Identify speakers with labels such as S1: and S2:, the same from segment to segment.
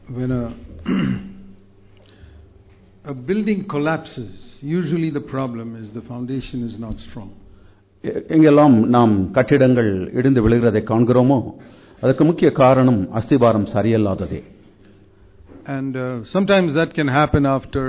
S1: when a building collapses, usually the problem is the foundation is not strong.
S2: எங்கெல்லாம் நாம் கட்டிடங்கள் இடிந்து விழுகிறதை காண்கிறோமோ அதற்கு முக்கிய காரணம் அஸ்திபாரம் சரியல்லாததே.
S1: And sometimes that can happen after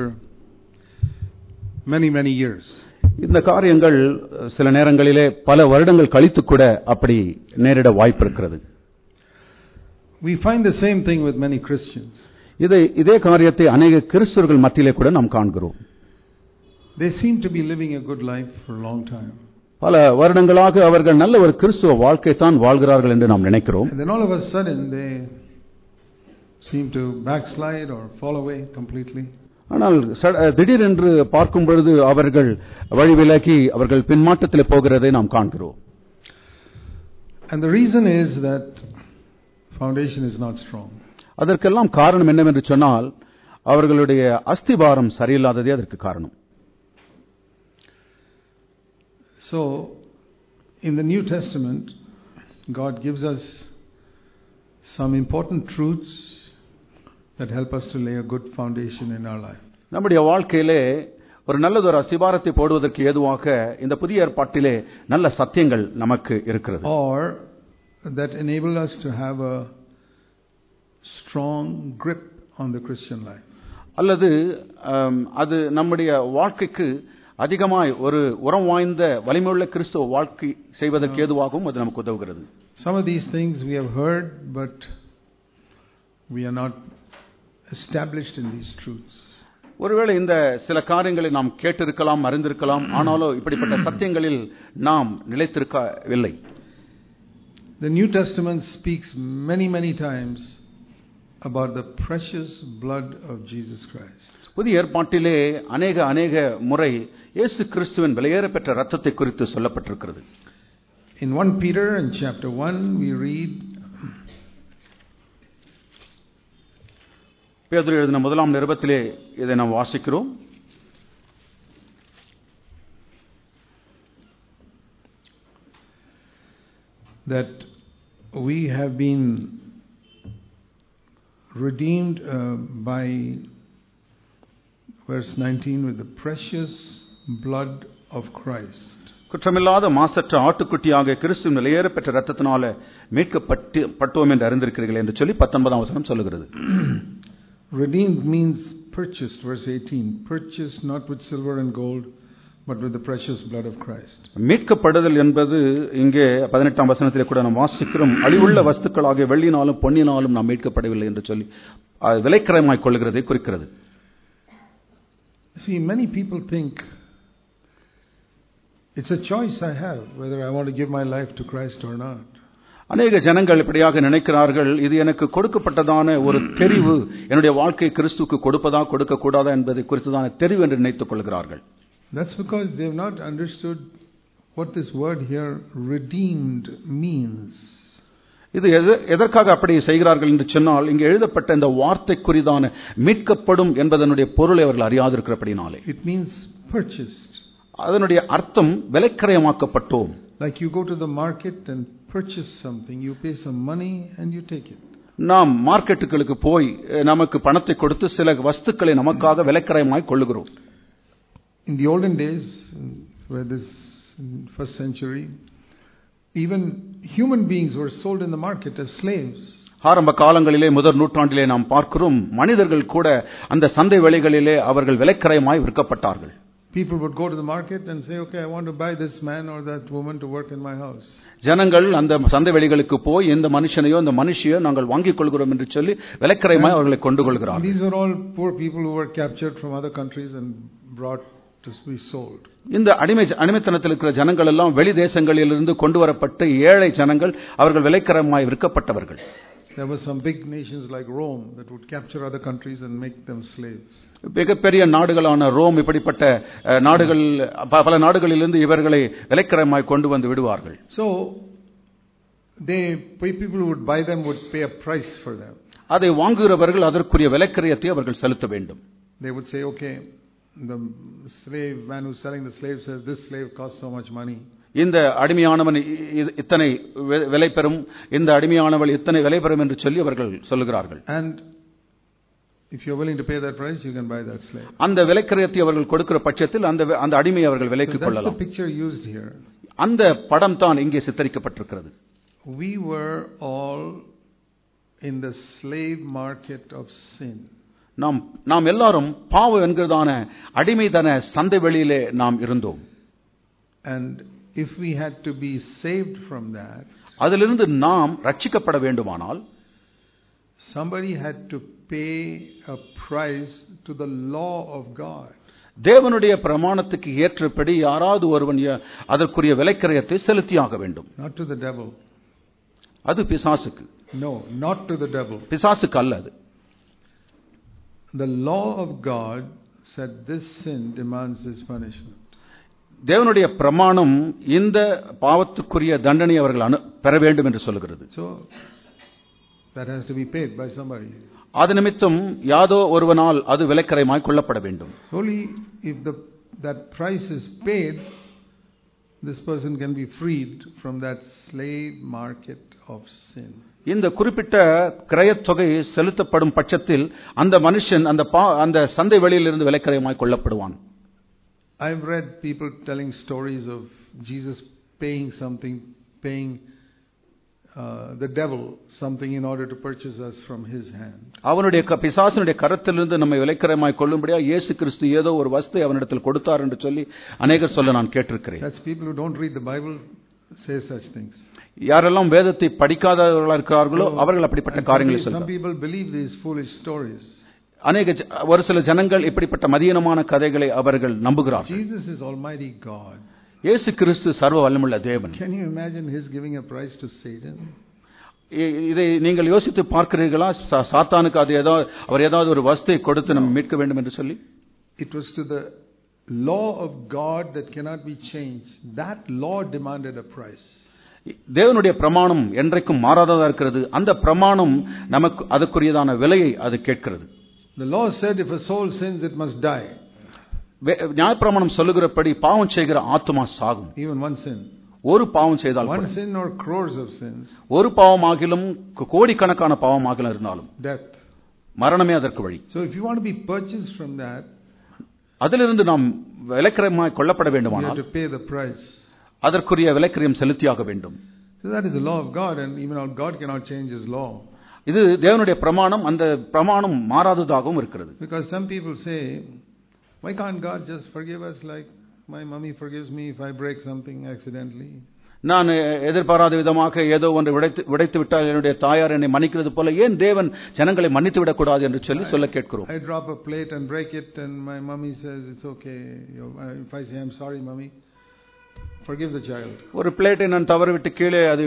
S1: many years.
S2: இந்த காரியங்கள் சில நேரங்களிலே பல வருடங்கள் கழித்து கூட அப்படி நேரிட வாய்ப்பு இருக்கிறது.
S1: We find the same thing with many Christians.
S2: இதே காரியத்தை अनेक கிறிஸ்தவர்கள் மத்தியிலே கூட நாம் காண்கிறோம்.
S1: They seem to be living a good life for a long time.
S2: பல வருடங்களாக அவர்கள் நல்ல ஒரு கிறிஸ்துவ வாழ்க்கை தான் வாழ்கிறார்கள் என்று நாம் நினைக்கிறோம்.
S1: And then all of a sudden they seem to backslide or fall away completely.
S2: ஆனால் திடீரென்று பார்க்கும் பொழுது அவர்கள் வழி விலகி அவர்கள் பின்மாற்றத்திலே போகிறதை நாம் காண்கிறோம்.
S1: And the reason is that foundation is not strong.
S2: அதற்கெல்லாம் காரணம் என்னவென்று சொன்னால் அவர்களுடைய அஸ்திபாரம் சரியில்லாததே அதற்கு காரணம்.
S1: So in the New Testament God gives us some important truths that help us to lay a good foundation in our life.
S2: நம்முடைய வாழ்க்கையிலே ஒரு நல்லதொரு அஸ்திபாரத்தை போடுவதற்கு ஏதுவாக இந்த புதிய ஏற்பாட்டிலே நல்ல சத்தியங்கள் நமக்கு இருக்கிறது.
S1: Or that enable us to have a strong grip on the Christian life.
S2: அல்லது அது நம்முடைய வாழ்க்கைக்கு அதிகமாய் ஒரு உரம் வாய்ந்த வலிமையுள்ள கிறிஸ்துவ வாழ்க்கை செய்வதற்கு ஏதுவாகவும் அது நமக்கு உதவுகிறது.
S1: Some of these things we have heard, but we are not established in these truths.
S2: ஒருவேளை இந்த சில காரியங்களை நாம் கேட்டிருக்கலாம், அறிந்திருக்கலாம், ஆனாலும் இப்படிப்பட்ட சத்தியங்களில் நாம் நிலைத்திருக்கவில்லை.
S1: The New Testament speaks many times about the precious blood of Jesus Christ.
S2: புதிய ஏற்பாட்டிலே அநேக முறை இயேசு கிறிஸ்துவின் விலையேறப்பெற்ற இரத்தத்தை குறித்து சொல்லப்பட்டிருக்கிறது.
S1: In 1 Peter in chapter 1 we read,
S2: பேதுரு எழுதின முதலாம் நிருபத்திலே இதை நாம் வாசிக்கிறோம்.
S1: that we have been redeemed by verse 19 with the precious blood of Christ.
S2: குற்றமில்லாத மாசற்ற ஆட்டுக்குட்டியாக கிறிஸ்துவின் விலையேறப்பெற்ற இரத்தத்தினால மீட்கப்பட்டோம் என்று அறிந்திருக்கிறீர்கள் என்று சொல்லி 19ஆம் வசனம் சொல்லுகிறது.
S1: Redeemed means purchased, verse 18. Purchased not with silver and gold, but with the precious blood of Christ.
S2: மீட்கப்படுதல் என்பது இங்கே 18ஆம் வசனத்திலே கூட நாம் வாசிக்கிறோம். அழிவுள்ள வஸ்துக்களாக வெள்ளினாலும் பொன்னினாலும் நாம் மீட்கப்படவில்லை என்று சொல்லி விலைக்கிரயமாய் கொள்கிறதை குறிக்கிறது.
S1: See, many people think it's a choice I have whether I want to give my life to Christ or not.
S2: அநேக ஜனங்கள் இப்படியாக நினைக்கிறார்கள், இது எனக்கு கொடுக்கப்பட்டதான ஒரு தெரிவு, என்னுடைய வாழ்க்கை கிறிஸ்துவுக்கு கொடுப்பதா கொடுக்க கூடாதா என்பதை குறித்துதான தெரிவு என்று நினைத்துக் கொள்கிறார்கள்.
S1: That's because they have not understood what this word here redeemed means.
S2: இது எதற்காக அப்படி செய்கிறார்கள் என்று சொன்னால் இங்கே எழுதப்பட்ட இந்த வார்த்தைக்குரிதான மீட்கப்படும் என்பதனுடைய பொருளை அவர்கள் அறியாதிருக்கிறபடினாலே.
S1: It means purchased.
S2: அதனுடைய அர்த்தம் விலைக்கிரயமாக்கப்பட்டோம்.
S1: Like you go to the market and purchase something, you pay some money and you take it.
S2: நாம் மார்க்கெட்டுகளுக்கு போய் நமக்கு பணத்தை கொடுத்து சில வஸ்துக்களை நமக்காக விலைக்கிரயமாய் கொள்ளுகிறோம்.
S1: In the olden days, where this first century, even human beings were sold in the market as slaves.
S2: ஆரம்ப காலங்களிலே முதல் நூற்றாண்டிலே நாம் பார்க்கிறோம், மனிதர்கள் கூட அந்த சந்தை வேளைகளிலே அவர்கள் விலைக்கிரயமாய் விற்கப்பட்டார்கள்.
S1: People would go to the market and say, okay, I want to buy this man or that woman to work in my house.
S2: ஜனங்கள் அந்த சந்தை வெளிகளுக்கு போய் இந்த மனுஷனையோ இந்த மனுஷியோ நாங்கள் வாங்கிக் கொள்கிறோம் என்று சொல்லி விலைக்கிரயமாய் அவர்களை கொண்டு கொள்கிறார்கள்.
S1: These were all poor people who were captured from other countries and brought to be sold.
S2: இந்த அடிமைத்தனத்தில் இருக்கிற ஜனங்கள் எல்லாம் வெளி தேசங்களிலிருந்து கொண்டு வரப்பட்ட ஏழை ஜனங்கள், அவர்கள் விலைக்கிரயமாய் விற்கப்பட்டவர்கள்.
S1: There were some big nations like Rome that would capture other countries and make them slaves.
S2: மிகப்பெரிய நாடுகளான ரோம் இப்படிப்பட்ட நாடுகள், பல நாடுகளிலிருந்து இவர்களை விலைக்கிரயமாய் கொண்டு வந்து விடுவார்கள்.
S1: So people who would buy them would pay a price for them.
S2: அதை வாங்குகிறவர்கள் அதற்குரிய விலைக்கிரயத்தை அவர்கள் செலுத்த வேண்டும்.
S1: They would say, okay, the slave man who's selling the slave says this slave costs so much money.
S2: இந்த அடிமையானவன் இத்தனை விலை பெறும், இந்த அடிமையானவள் இத்தனை விலை பெறும் என்று சொல்லி அவர்கள் சொல்லுகிறார்கள்.
S1: And If you are willing to pay that price, you can buy that slave.
S2: அந்த விலைக்கிரயத்தை அவர்கள் கொடுக்கிற பட்சத்தில் அந்த அடிமையை அவர்கள் விலைக்கு
S1: So that's the
S2: கொள்ளலாம்.
S1: picture used here.
S2: அந்த படம் தான் இங்கே சித்தரிக்கப்பட்டிருக்கிறது.
S1: We were all in the slave market of sin.
S2: நாம் எல்லாரும் பாவம் என்கிறதான அடிமைதன சந்தை வெளியிலே நாம் இருந்தோம்.
S1: And if we had to be saved from that,
S2: அதிலிருந்து நாம் ரட்சிக்கப்பட வேண்டுமானால்
S1: somebody had to pay a price to the law of God.
S2: தேவனுடைய பிரமாணத்துக்கு ஏற்றபடி யாராவது ஒருவன் அதற்குரிய விலைக்கிரயத்தை செலுத்தியாக வேண்டும்.
S1: Not to the devil.
S2: அது பிசாசுக்கு.
S1: No, not to the devil.
S2: பிசாசுக்கு அல்ல அது.
S1: The law of God said this sin demands this punishment.
S2: தேவனுடைய பிரமாணம் இந்த பாவத்துக்குரிய தண்டனை அவர்கள் பெற வேண்டும் என்று சொல்கிறது.
S1: So that has to be paid by somebody.
S2: அது நிமித்தம் யாதோ ஒருவனால் அது விலைக்கிரயமாய் கொள்ளப்பட வேண்டும்.
S1: Only if that price is paid, this person can be freed from that slave market of sin.
S2: இந்த குறிப்பிட்ட கிரயத்தொகை செலுத்தப்படும் பட்சத்தில் அந்த மனுஷன் அந்த சந்தை வெளியிலிருந்து விலைக்கிரயமாய் கொள்ளப்படுவான்.
S1: I've read people telling stories of Jesus paying the devil something in order to purchase us from his hand.
S2: அவனுடைய பிசாசனுடைய கரத்திலிருந்து நம்மை விலைக்கிரயமாய் கொள்ளும்படியா இயேசு கிறிஸ்து ஏதோ ஒரு வஸ்தை அவனிடத்தில் கொடுத்தார் என்று சொல்லி அநேகர் சொல்ல நான் கேட்டிருக்கிறேன்.
S1: That's people who don't read the Bible say such things.
S2: யாரெல்லாம் வேதத்தை படிக்காதவர்களாக இருக்கிறார்களோ அவர்கள் அப்படிப்பட்ட காரியங்களை சொல்றாங்க.
S1: Some people believe these foolish stories.
S2: ஒரு சில ஜனங்கள் இப்படிப்பட்ட மதியீனமான கதைகளை அவர்கள் நம்புகிறார்கள்.
S1: Jesus is Almighty God.
S2: இயேசு கிறிஸ்து சர்வ வல்லமையுள்ள தேவன்.
S1: Can you imagine his giving a price to Satan?
S2: இதை நீங்கள் யோசித்து பார்க்கிறீர்களா? சாத்தானுக்கு அவர் ஏதாவது ஒரு வஸ்தை கொடுத்து நம்ம மீட்க வேண்டும் என்று சொல்லி?
S1: It was to the law of God that cannot be changed. That law demanded a price.
S2: தேவனுடைய பிரமாணம் என்றைக்கும் மாறாததா இருக்கிறது. அந்த பிரமாணம் நமக்கு அதுக்குரியதான விலையை அது கேட்கிறது.
S1: The law said if a soul sins it must die.
S2: நியாயப்பிரமாணம் சொல்லுகிறபடி பாவம் செய்கிற ஆத்துமா சாகும்.
S1: Even one sin.
S2: ஒரு பாவம் செய்தால்
S1: one sin or crores of sins.
S2: ஒரு பாவமாகிலும் கோடிக்கணக்கான பாவமாகிலும் இருந்தாலும்
S1: death.
S2: மரணமே அதற்கு வழி.
S1: So if you want to be purchased from that,
S2: அதிலிருந்து நாம் விலைக்கிரயமாய் கொள்ளப்பட வேண்டுமானால்
S1: you have to pay the price.
S2: அதற்குரிய விலைக்கிரயம் செலுத்தியாக வேண்டும்.
S1: So that is the law of God, and even God cannot change his law.
S2: இது தேவனுடைய பிரமாணம். அந்த பிரமாணம் மாறாததாகவும் இருக்கிறது.
S1: Because some people say, why can't God just forgive us like my mummy forgives me if I break something accidentally?
S2: நான் எதிர்பாராத விதமாக ஏதோ ஒன்று உடைத்து விட்டால் என்னுடைய தாயார் என்னை மன்னிக்கிறது போல ஏன் தேவன் ஜனங்களை மன்னித்து விடக்கூடாது என்று சொல்ல கேட்கிறோம்.
S1: I drop a plate and break it and my mummy says it's okay. If I say I'm sorry mummy, forgive the child. ஒரு பிளேட்டை நான் தவறவிட்டு கீழே அது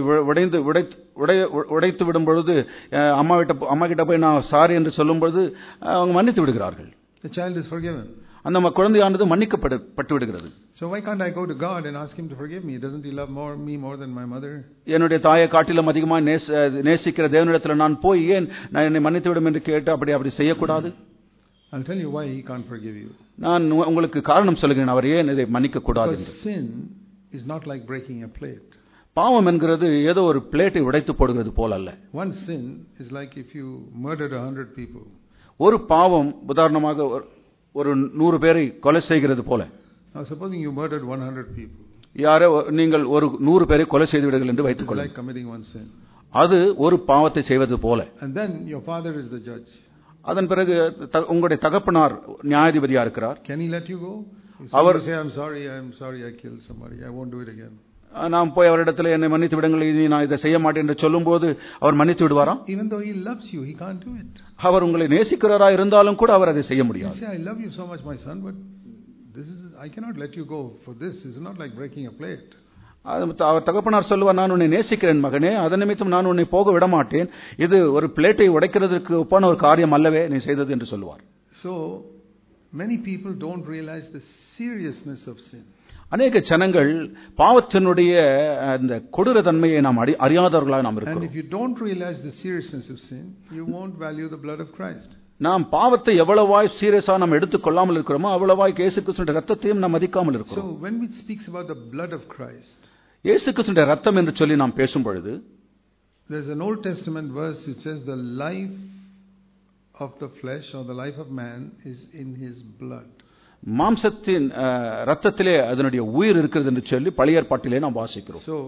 S1: உடைத்து விடும் பொழுது அம்மா கிட்ட போய் நான் சாரி என்று சொல்லும் பொழுது அவங்க மன்னித்து விடுகிறார்கள். The child is forgiven.
S2: அந்த குழந்தையானது மன்னிக்கப்பட்டு விடுகிறது.
S1: So why can't I go to God and ask him to forgive me? Doesn't he love me more than my mother?
S2: என்னுடைய தாயை காட்டிலும் அதிகமாக நேசிக்கிற தேவனிடத்தில் நான் போய் ஏன் நான் என்னை மன்னித்து விடும் என்று கேட்டு அப்படி செய்யக்கூடாது?
S1: I'll tell you why he can't forgive you.
S2: நான் உங்களுக்கு காரணம் சொல்கிறேன் அவர் ஏன் இதை மன்னிக்க கூடாது என்று.
S1: Sin is not like breaking a plate.
S2: பாவம் என்கிறது ஏதோ ஒரு பிளேட்டை உடைத்து போடுகிறது போல அல்ல.
S1: One sin is like if you murdered 100 people.
S2: ஒரு பாவம் உதாரணமாக ஒரு 100 பேரை கொலை செய்கிறது போல.
S1: Now supposing you murdered 100 people.
S2: யாரோ நீங்கள் ஒரு 100 பேரை கொலை செய்து விடுங்கள் என்று வைத்துக் கொள்ளுங்கள்.
S1: Like committing one sin.
S2: அது ஒரு பாவத்தை செய்வது போல.
S1: And then your father is the judge.
S2: அதன் பிறகு உங்களுடைய தகப்பனார் நியாயாதிபதியா இருக்கிறார்.
S1: Can he let you go?
S2: Our
S1: say I'm sorry I killed somebody. I won't do it again.
S2: நாம் போய் அவரிடத்தில் என்னை மன்னித்து விடுங்கள் இனி நான் இதை செய்ய மாட்டேன் என்று சொல்லும்போது அவர் மன்னித்து விடுவாரா?
S1: Even though he loves you, he can't do it.
S2: அவர் உங்களை நேசிக்கிறாரா இருந்தாலும் கூட அவர் அதை செய்ய முடியாது.
S1: Say I love you so much my son, but I cannot let you go for this. It's not like breaking a plate.
S2: அவர் தகப்பனார் சொல்லுவார் நான் உன்னை நேசிக்கிறேன் மகனே அதன் நிமித்தம் நான் உன்னை போக விட மாட்டேன். இது ஒரு பிளேட்டை உடைக்கிறதுக்கு ஒப்பான ஒரு காரியம் அல்லவே நீ செய்தது என்று சொல்லுவார்.
S1: So many people don't realize the seriousness of sin.
S2: அநேக ஜனங்கள் பாவத்தினுடைய அந்த கொடூர தன்மையை நாம் அறியாதவர்களாக நாம் இருக்கிறோம்.
S1: And if you don't realize the seriousness of sin, you won't value the blood of Christ.
S2: நாம் பாவத்தை எவ்வளவாய் சீரியஸா நாம் எடுத்துக்கொள்ளாமல் இருக்கிறோமோ அவ்வளவாய் இயேசு கிறிஸ்துவின் ரத்தத்தையும் நாம் மதிக்காமல் இருக்கிறோம்.
S1: So when we speaks about the blood of Christ,
S2: இயேசு கிறிஸ்துவின் ரத்தம் என்று சொல்லி நாம் பேசும் பொழுது
S1: there's an Old Testament verse which says the life of the flesh or the life of man is in his blood.
S2: மாம்சத்தின் ரத்தத்திலே அதனுடைய உயிர் இருக்கிறது என்று சொல்லி பழைய ஏற்பாட்டிலே நாம் வாசிக்கிறோம்.
S1: So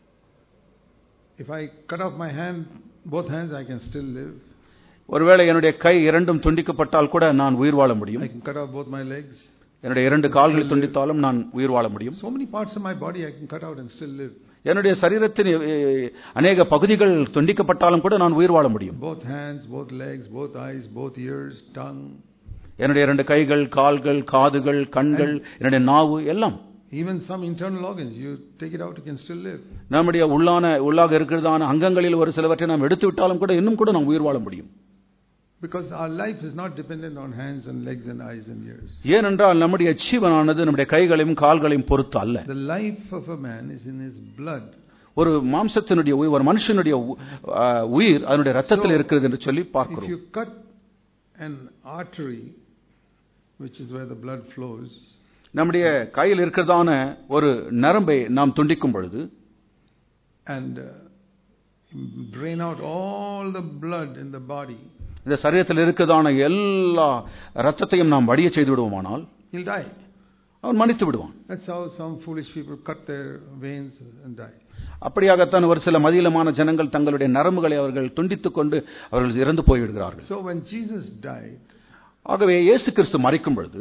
S1: if I cut off my hand, both hands, I can still live.
S2: ஒருவேளை என்னுடைய கை இரண்டும் துண்டிக்கப்பட்டால் கூட நான் உயிர் வாழ முடியும்.
S1: I can cut off both my legs.
S2: என்னுடைய இரண்டு கால்கள் துண்டித்தாலும் நான் உயிர் வாழ முடியும்.
S1: So many parts of my body I can cut out and still live.
S2: என்னுடைய சரீரத்தின் அநேக பகுதிகள் துண்டிக்கப்பட்டாலும் கூட நான் உயிர் வாழ முடியும்.
S1: Both hands, both legs, both eyes, both ears, tongue.
S2: என்னுடைய இரண்டு கைகள், கால்கள், காதுகள், கண்கள், என்னுடைய நாவு எல்லாம்.
S1: Even some internal organs, you take it out, you can still live.
S2: நம்முடைய உள்ளாக இருக்கிறதான அங்கங்களில் ஒரு சிலவற்றை நாம் எடுத்து விட்டாலும் கூட இன்னும் கூட நாம் உயிர் வாழ முடியும்.
S1: Because our life is not dependent on hands and legs and eyes and ears.
S2: ஏனென்றால் நம்முடைய ஜீவனானது நம்முடைய கைகளையும் கால்களையும் பொறுத்து அல்ல.
S1: The life of a man is in his blood.
S2: ஒரு மாம்சத்தினுடைய உயிர், ஒரு மனுஷனுடைய உயிர் அதனுடைய ரத்தத்தில் இருக்கிறது என்று சொல்லி பார்க்கிறோம்.
S1: If you cut an artery, which is where the blood flows,
S2: நம்முடைய கையில் இருக்கிறதான ஒரு நரம்பை நாம் துண்டிக்கும் பொழுது,
S1: and drain out all the blood in the body,
S2: இந்த சரீரத்தில் இருக்கிறதான எல்லா ரத்தத்தையும் நாம் வடிய செய்து விடுவோமானால்
S1: he'll die.
S2: அவன் மரித்து விடுவான்.
S1: That's how some foolish people cut their veins and die.
S2: அப்படியாகத்தான் ஒரு சில மதியிலமான ஜனங்கள் தங்களுடைய நரம்புகளை அவர்கள் துண்டித்துக் கொண்டு அவர்கள் இறந்து போய்விடுகிறார்கள்.
S1: So when Jesus died,
S2: ஆகவே இயேசு கிறிஸ்து மரிக்கும் பொழுது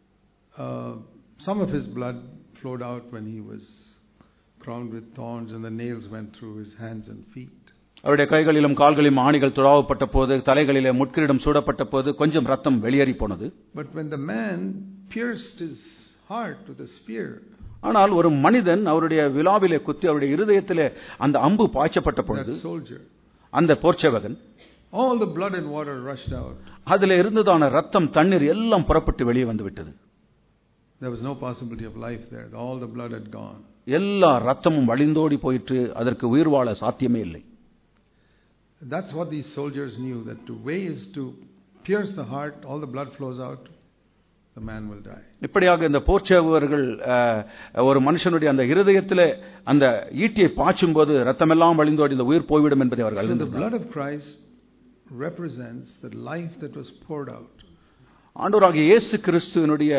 S1: some of his blood flowed out when he was crowned with thorns and the nails went through his hands and feet.
S2: அவருடைய கைகளிலும் கால்களிலும் ஆணிகள் துழாவப்பட்ட போது, தலைகளிலே முட்கிரீடம் சூடப்பட்ட போது கொஞ்சம் ரத்தம் வெளியேறி போனது.
S1: But when the man pierced his heart with a spear,
S2: ஆனால் ஒரு மனிதன் அவருடைய விலாவிலே குத்தி அவருடைய இருதயத்திலே அந்த அம்பு பாய்ச்சப்பட்ட பொழுது, அந்த போர்ச்சேவகன்,
S1: all the blood and water rushed out.
S2: அதிலே இருந்ததான ரத்தம் தண்ணீர் எல்லாம் புறப்பட்டு வெளியே வந்து விட்டது.
S1: There was no possibility of life there. All the blood had gone.
S2: எல்லா ரத்தமும் வழிந்தோடி போயிற்று. அதற்கு உயிர் வாழ சாத்தியமே இல்லை.
S1: That's what these soldiers knew, that the way is to pierce the heart, all the blood flows out, the man will die.
S2: இப்படியாக இந்த போர்ச்சேவகர்கள் ஒரு மனுஷனுடைய அந்த இருதயத்திலே அந்த ஈட்டியை பாய்ச்சும்போது ரத்தமெல்லாம் வழிந்தோடி இந்த உயிர் போய்விடும் என்பதை அவர்கள் அறிந்தார்கள்.
S1: The blood of Christ represents the life that was poured out.
S2: ஆண்டவராகிய இயேசு கிறிஸ்துவினுடைய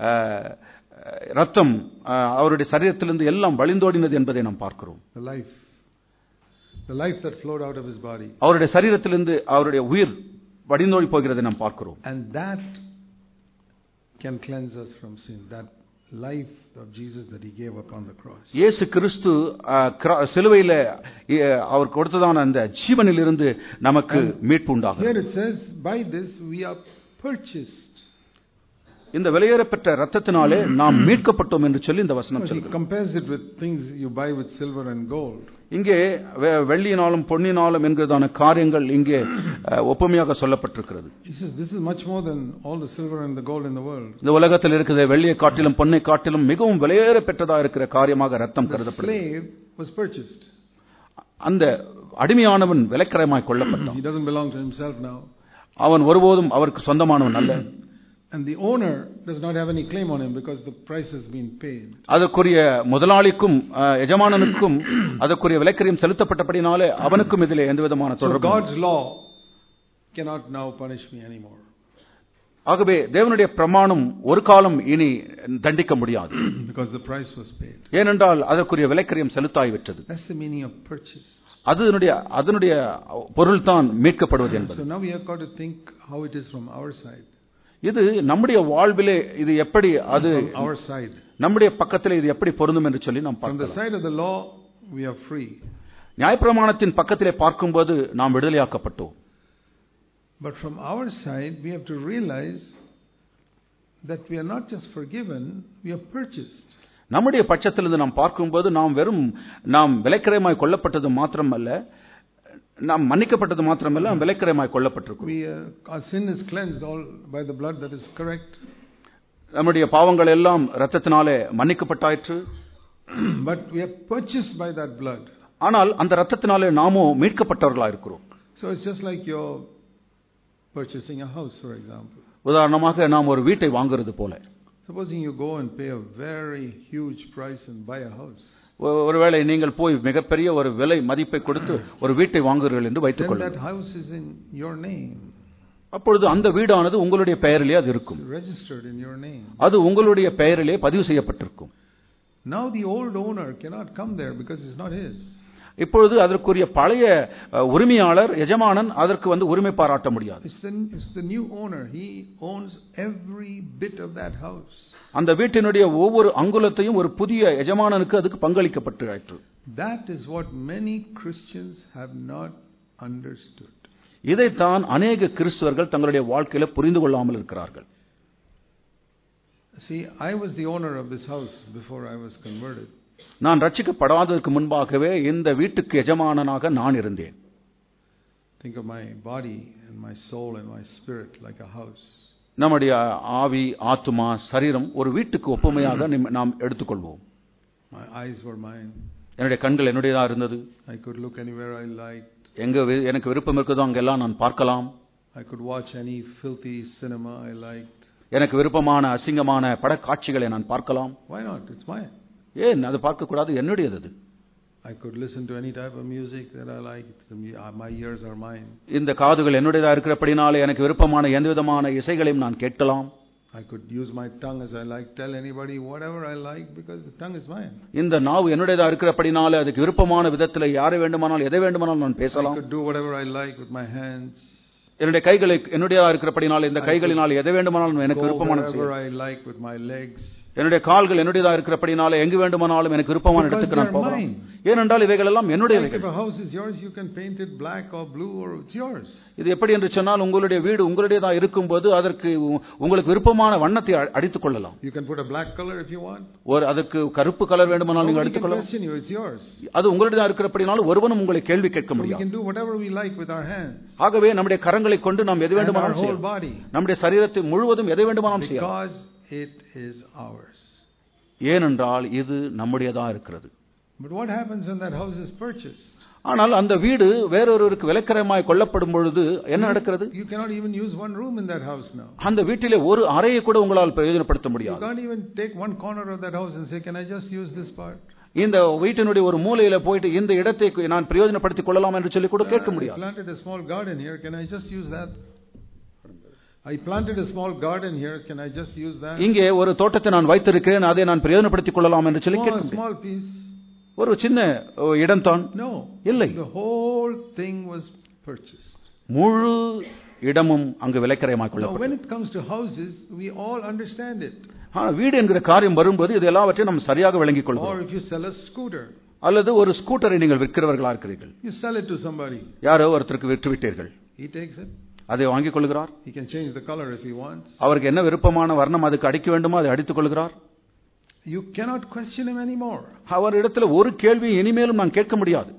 S2: ரத்தம் அவருடைய சரீரத்திலிருந்து எல்லாம் வழிந்தோடினது என்பதை நாம் பார்க்கிறோம்.
S1: The life that flowed out of his body.
S2: அவருடைய சரீரத்திலிருந்து அவருடைய உயிர் வடிந்தோடி போகிறதை நாம் பார்க்கிறோம்.
S1: And that can cleanse us from sin. That life of Jesus that he gave upon the cross.
S2: இயேசு கிறிஸ்து சிலுவையிலே அவர் கொடுத்ததான அந்த ஜீவனிலிருந்து நமக்கு மீட்பு உண்டாகும்.
S1: Here it says, by this we are purchased.
S2: இந்த வெளியேறப்பட்ட ரத்தத்தினாலே நாம் மீட்கப்பட்டோம் என்று சொல்லி இந்த வசனம் சொல்லுகிறது.
S1: He compares it with things you buy with silver and gold.
S2: இங்கே வெள்ளியினாலும் பொன்னினாலும் என்கிறதான காரியங்கள் இங்கே ஒப்புமையாக சொல்லப்பட்டிருக்கிறது.
S1: He says this is much more than all the silver and the gold in the world.
S2: இந்த உலகத்தில் இருக்கிற வெள்ளியை காட்டிலும் பொன்னை காட்டிலும் மிகவும் விலையேறப்பட்டதா இருக்கிற காரியமாக ரத்தம் கருதப்படுகிறது.
S1: The slave was purchased.
S2: அந்த அடிமையானவன் விலைக்கரமாய் கொல்லப்பட்டான்.
S1: He doesn't belong to himself now.
S2: அவன் ஒருபோதும் அவருக்கு சொந்தமானவன் அல்ல.
S1: And the owner does not have any claim on him because the price has been paid.
S2: அதற்குரிய முதலாளிக்கும் எஜமானனுக்கும் அதற்குரிய விலைக்கரியம் செலுத்தப்பட்டபடினாலே அவனுக்கும் இதிலே எந்த விதமான தொடர்பு.
S1: So God's law cannot now punish me anymore.
S2: ஆகவே தேவனுடைய பிரமாணம் ஒரு காலம் இனி தண்டிக்க முடியாது.
S1: Because the price was paid.
S2: ஏனென்றால் அதற்குரிய விலைக்கரியம் செலுத்தாய்விட்டது.
S1: That's the meaning of purchase.
S2: அதனுடைய பொருள் தான் மீட்கப்படுவது என்பது.
S1: So now we have got to think how it is from our side.
S2: இது நம்முடைய வாழ்விலே இது எப்படி அது
S1: our side.
S2: நம்முடைய பக்கத்திலே இது எப்படி பொருந்தும் என்று சொல்லி நாம் பார்க்கலாம்.
S1: From the side of the law we are free.
S2: நியாயப்பிரமாணத்தின் பக்கத்திலே பார்க்கும்போது நாம் விடுதலையாக்கப்பட்டோம்.
S1: But from our side we have to realize that we are not just forgiven, we are purchased.
S2: நம்முடைய பட்சத்திலிருந்து நாம் பார்க்கும்போது நாம் விலைக்கரமாய் கொல்லப்பட்டது மாத்திரமல்ல, நாம் மன்னிக்கப்பட்டது மாத்திரமல்ல, நாம் விலைக்கரமாய் கொல்லப்பட்டிருக்கிறோம்.
S1: Our sin is cleansed all by the blood, that is correct.
S2: நம்முடைய பாவங்கள் எல்லாம் இரத்தத்தினாலே மன்னிக்கப்பட்டாயிற்று.
S1: But we are purchased by that blood.
S2: ஆனால் அந்த இரத்தத்தினாலே நாமோ மீட்கப்பட்டவர்களாக இருக்கிறோம்.
S1: So it's just like you're purchasing a house, for example.
S2: உதாரணமாக நாம் ஒரு வீட்டை வாங்குறது போல.
S1: Supposing you go and pay a very huge price and buy a house.
S2: ஒருவேளை நீங்கள் போய் மிகப்பெரிய ஒரு விலை மதிப்பை கொடுத்து ஒரு வீட்டை வாங்குகிறீர்கள் என்று வைத்துக் கொள்ளுங்கள்.
S1: That house is in your name.
S2: அப்பொழுது அந்த வீடானது உங்களுடைய பெயரிலே அது இருக்கும்.
S1: Registered in your name.
S2: அது உங்களுடைய பெயரிலே பதிவு செய்யப்பட்டிருக்கும்.
S1: Now the old owner cannot come there because it's not his.
S2: இப்பொழுது அதற்குரிய பழைய உரிமையாளர் எஜமானன் அதற்கு உரிமை பாராட்ட முடியாது.
S1: It's the new owner. He owns every bit of that house.
S2: அந்த வீட்டினுடைய ஒவ்வொரு அங்குலத்தையும் ஒரு புதிய எஜமானனுக்கு அதுக்கு பங்களிக்கப்பட்டிருக்கிறது.
S1: That is what many Christians have not understood.
S2: இதைத்தான் அநேக கிறிஸ்தவர்கள் தங்களுடைய வாழ்க்கையில புரிந்து கொள்ளாமல் இருக்கிறார்கள்.
S1: See, I was the owner of this house before I was converted.
S2: நான் ரட்சிக்கப்படாததற்கு முன்பாகவே இந்த வீட்டுக்கு எஜமானனாக நான் இருந்தேன்.
S1: Think of my body and my soul and my spirit like a house.
S2: நம்முடைய ஆவி, ஆத்துமா, சரீரம் ஒரு வீட்டுக்கு ஒப்புமையாக நாம் எடுத்துக்கொள்வோம்.
S1: My eyes were mine.
S2: என்னுடைய கண்கள் என்னுடையதா இருந்தது.
S1: I could look anywhere I liked.
S2: எங்க எனக்கு விருப்பம் இருக்குதோ அங்கெல்லாம் நான் பார்க்கலாம்.
S1: I could watch any filthy cinema I liked.
S2: எனக்கு விருப்பமான அசிங்கமான படக்காட்சிகளை நான் பார்க்கலாம்.
S1: Why not? It's mine.
S2: ஏன் அது பார்க்க கூடாது? என்னுடையது அது.
S1: I could listen to any type of music that I like. My ears are mine.
S2: இந்த காதுகள் என்னுடையதா இருக்கிறபடினாலே எனக்கு விருப்பமான எந்த விதமான இசைகளையும் நான் கேட்கலாம்.
S1: I could use my tongue as I like, tell anybody whatever I like because the tongue is mine.
S2: இந்த நாவு என்னுடையதா இருக்கிறபடினாலே அதுக்கு விருப்பமான விதத்தில் யாரை வேண்டுமானால் எதை வேண்டுமானால் நான் பேசலாம்.
S1: I could do whatever I like with my hands.
S2: என்னுடைய கைகளை என்னுடையதா இருக்கிறபடினாலே இந்த கைகளினால் எதை வேண்டுமானாலும் எனக்கு விருப்பமான
S1: whatever I like with my legs.
S2: என்னுடைய கால்கள் என்னுடையதா இருக்கிறபடினாலே எங்கு வேண்டுமானாலும் எனக்கு விருப்பமான இடத்துக்கு நான் போகலாம். ஏனென்றால் இவைகள் எல்லாம் என்னுடையவைகள்.
S1: If a house is yours, you can paint it black or blue or it's yours.
S2: இது எப்படி என்று சொன்னால் உங்களுடைய வீடு உங்களுடையதா இருக்கும்போது அதற்கு உங்களுக்கு விருப்பமான வண்ணத்தை அடித்துக் கொள்ளலாம்.
S1: You can put a black color if you want.
S2: ஒரு அதுக்கு கருப்பு கலர் வேண்டுமானாலும் நீங்க அடித்துக் கொள்ளலாம்.
S1: It's yours.
S2: அது உங்களுடையதா இருக்கிறபடினாலும் ஒருவனும் உங்களை கேள்வி கேட்க முடியாது.
S1: We can do whatever we like with our hands.
S2: ஆகவே நம்முடைய கரங்களை கொண்டு நாம் எதை வேண்டுமானாலும் செய்யலாம். நம்முடைய சரீரத்தை முழுவதும் எதை வேண்டுமானாலும் செய்யலாம்.
S1: Because it is ours.
S2: ஏனென்றால் இது நம்முடையதா இருக்கிறது.
S1: But what happens when that house is purchased?
S2: ஆனால் அந்த வீடு வேறொருவருக்கு விலைக்கரமாய் கொள்ளப்படும் பொழுது என்ன நடக்கிறது?
S1: You cannot even use one room in that house now.
S2: அந்த வீட்டிலே ஒரு அறையை கூட உங்களால் பிரயோஜனப்படுத்த முடியாது.
S1: You can't even take one corner of that house and say, can I just use this part?
S2: இந்த வீட்டினுடைய ஒரு மூலையில போயிட்டு இந்த இடத்தை நான் பிரயோஜனப்படுத்திக் கொள்ளலாம் என்று சொல்லி கூட கேட்க முடியாது.
S1: I planted a small garden here, can I just use that? I planted a small garden here, can I just use that?
S2: இங்கே ஒரு தோட்டத்தை நான் வைத்திருக்கிறேன், அதை நான் பிரயோஜனப்படுத்திக் கொள்ளலாம் என்று சொல்லி கேட்க முடியாது.
S1: Small piece.
S2: ஒரு சின்ன இடம் தான்.
S1: No.
S2: இல்லை.
S1: The whole thing was purchased.
S2: முழு இடமும் அங்கு விலைக்கரமாய் கொள்ளப்பட்டது.
S1: When it comes to houses, we all understand it.
S2: வீடு என்கிற காரியம் வரும்போது இது எல்லாவற்றையும் நாம் சரியாக விளங்கிக் கொள்வோம்.
S1: Or if you sell a scooter.
S2: அல்லது ஒரு ஸ்கூட்டரை நீங்கள் விற்கிறவர்களா இருக்கிறீர்கள்.
S1: You sell it to somebody.
S2: யாரோ ஒருத்தருக்கு விற்று விட்டீர்கள்.
S1: He takes it.
S2: அதை வாங்கிக் கொள்கிறார்.
S1: He can change the color if he wants.
S2: அவருக்கு என்ன விருப்பமான வர்ணம் அதுக்கு அடிக்க வேண்டுமோ அதை அடித்துக் கொள்கிறார்.
S1: You cannot question him anymore.
S2: அவர் இடத்துல ஒரு கேள்வி இனிமேலும் நான் கேட்க முடியாது.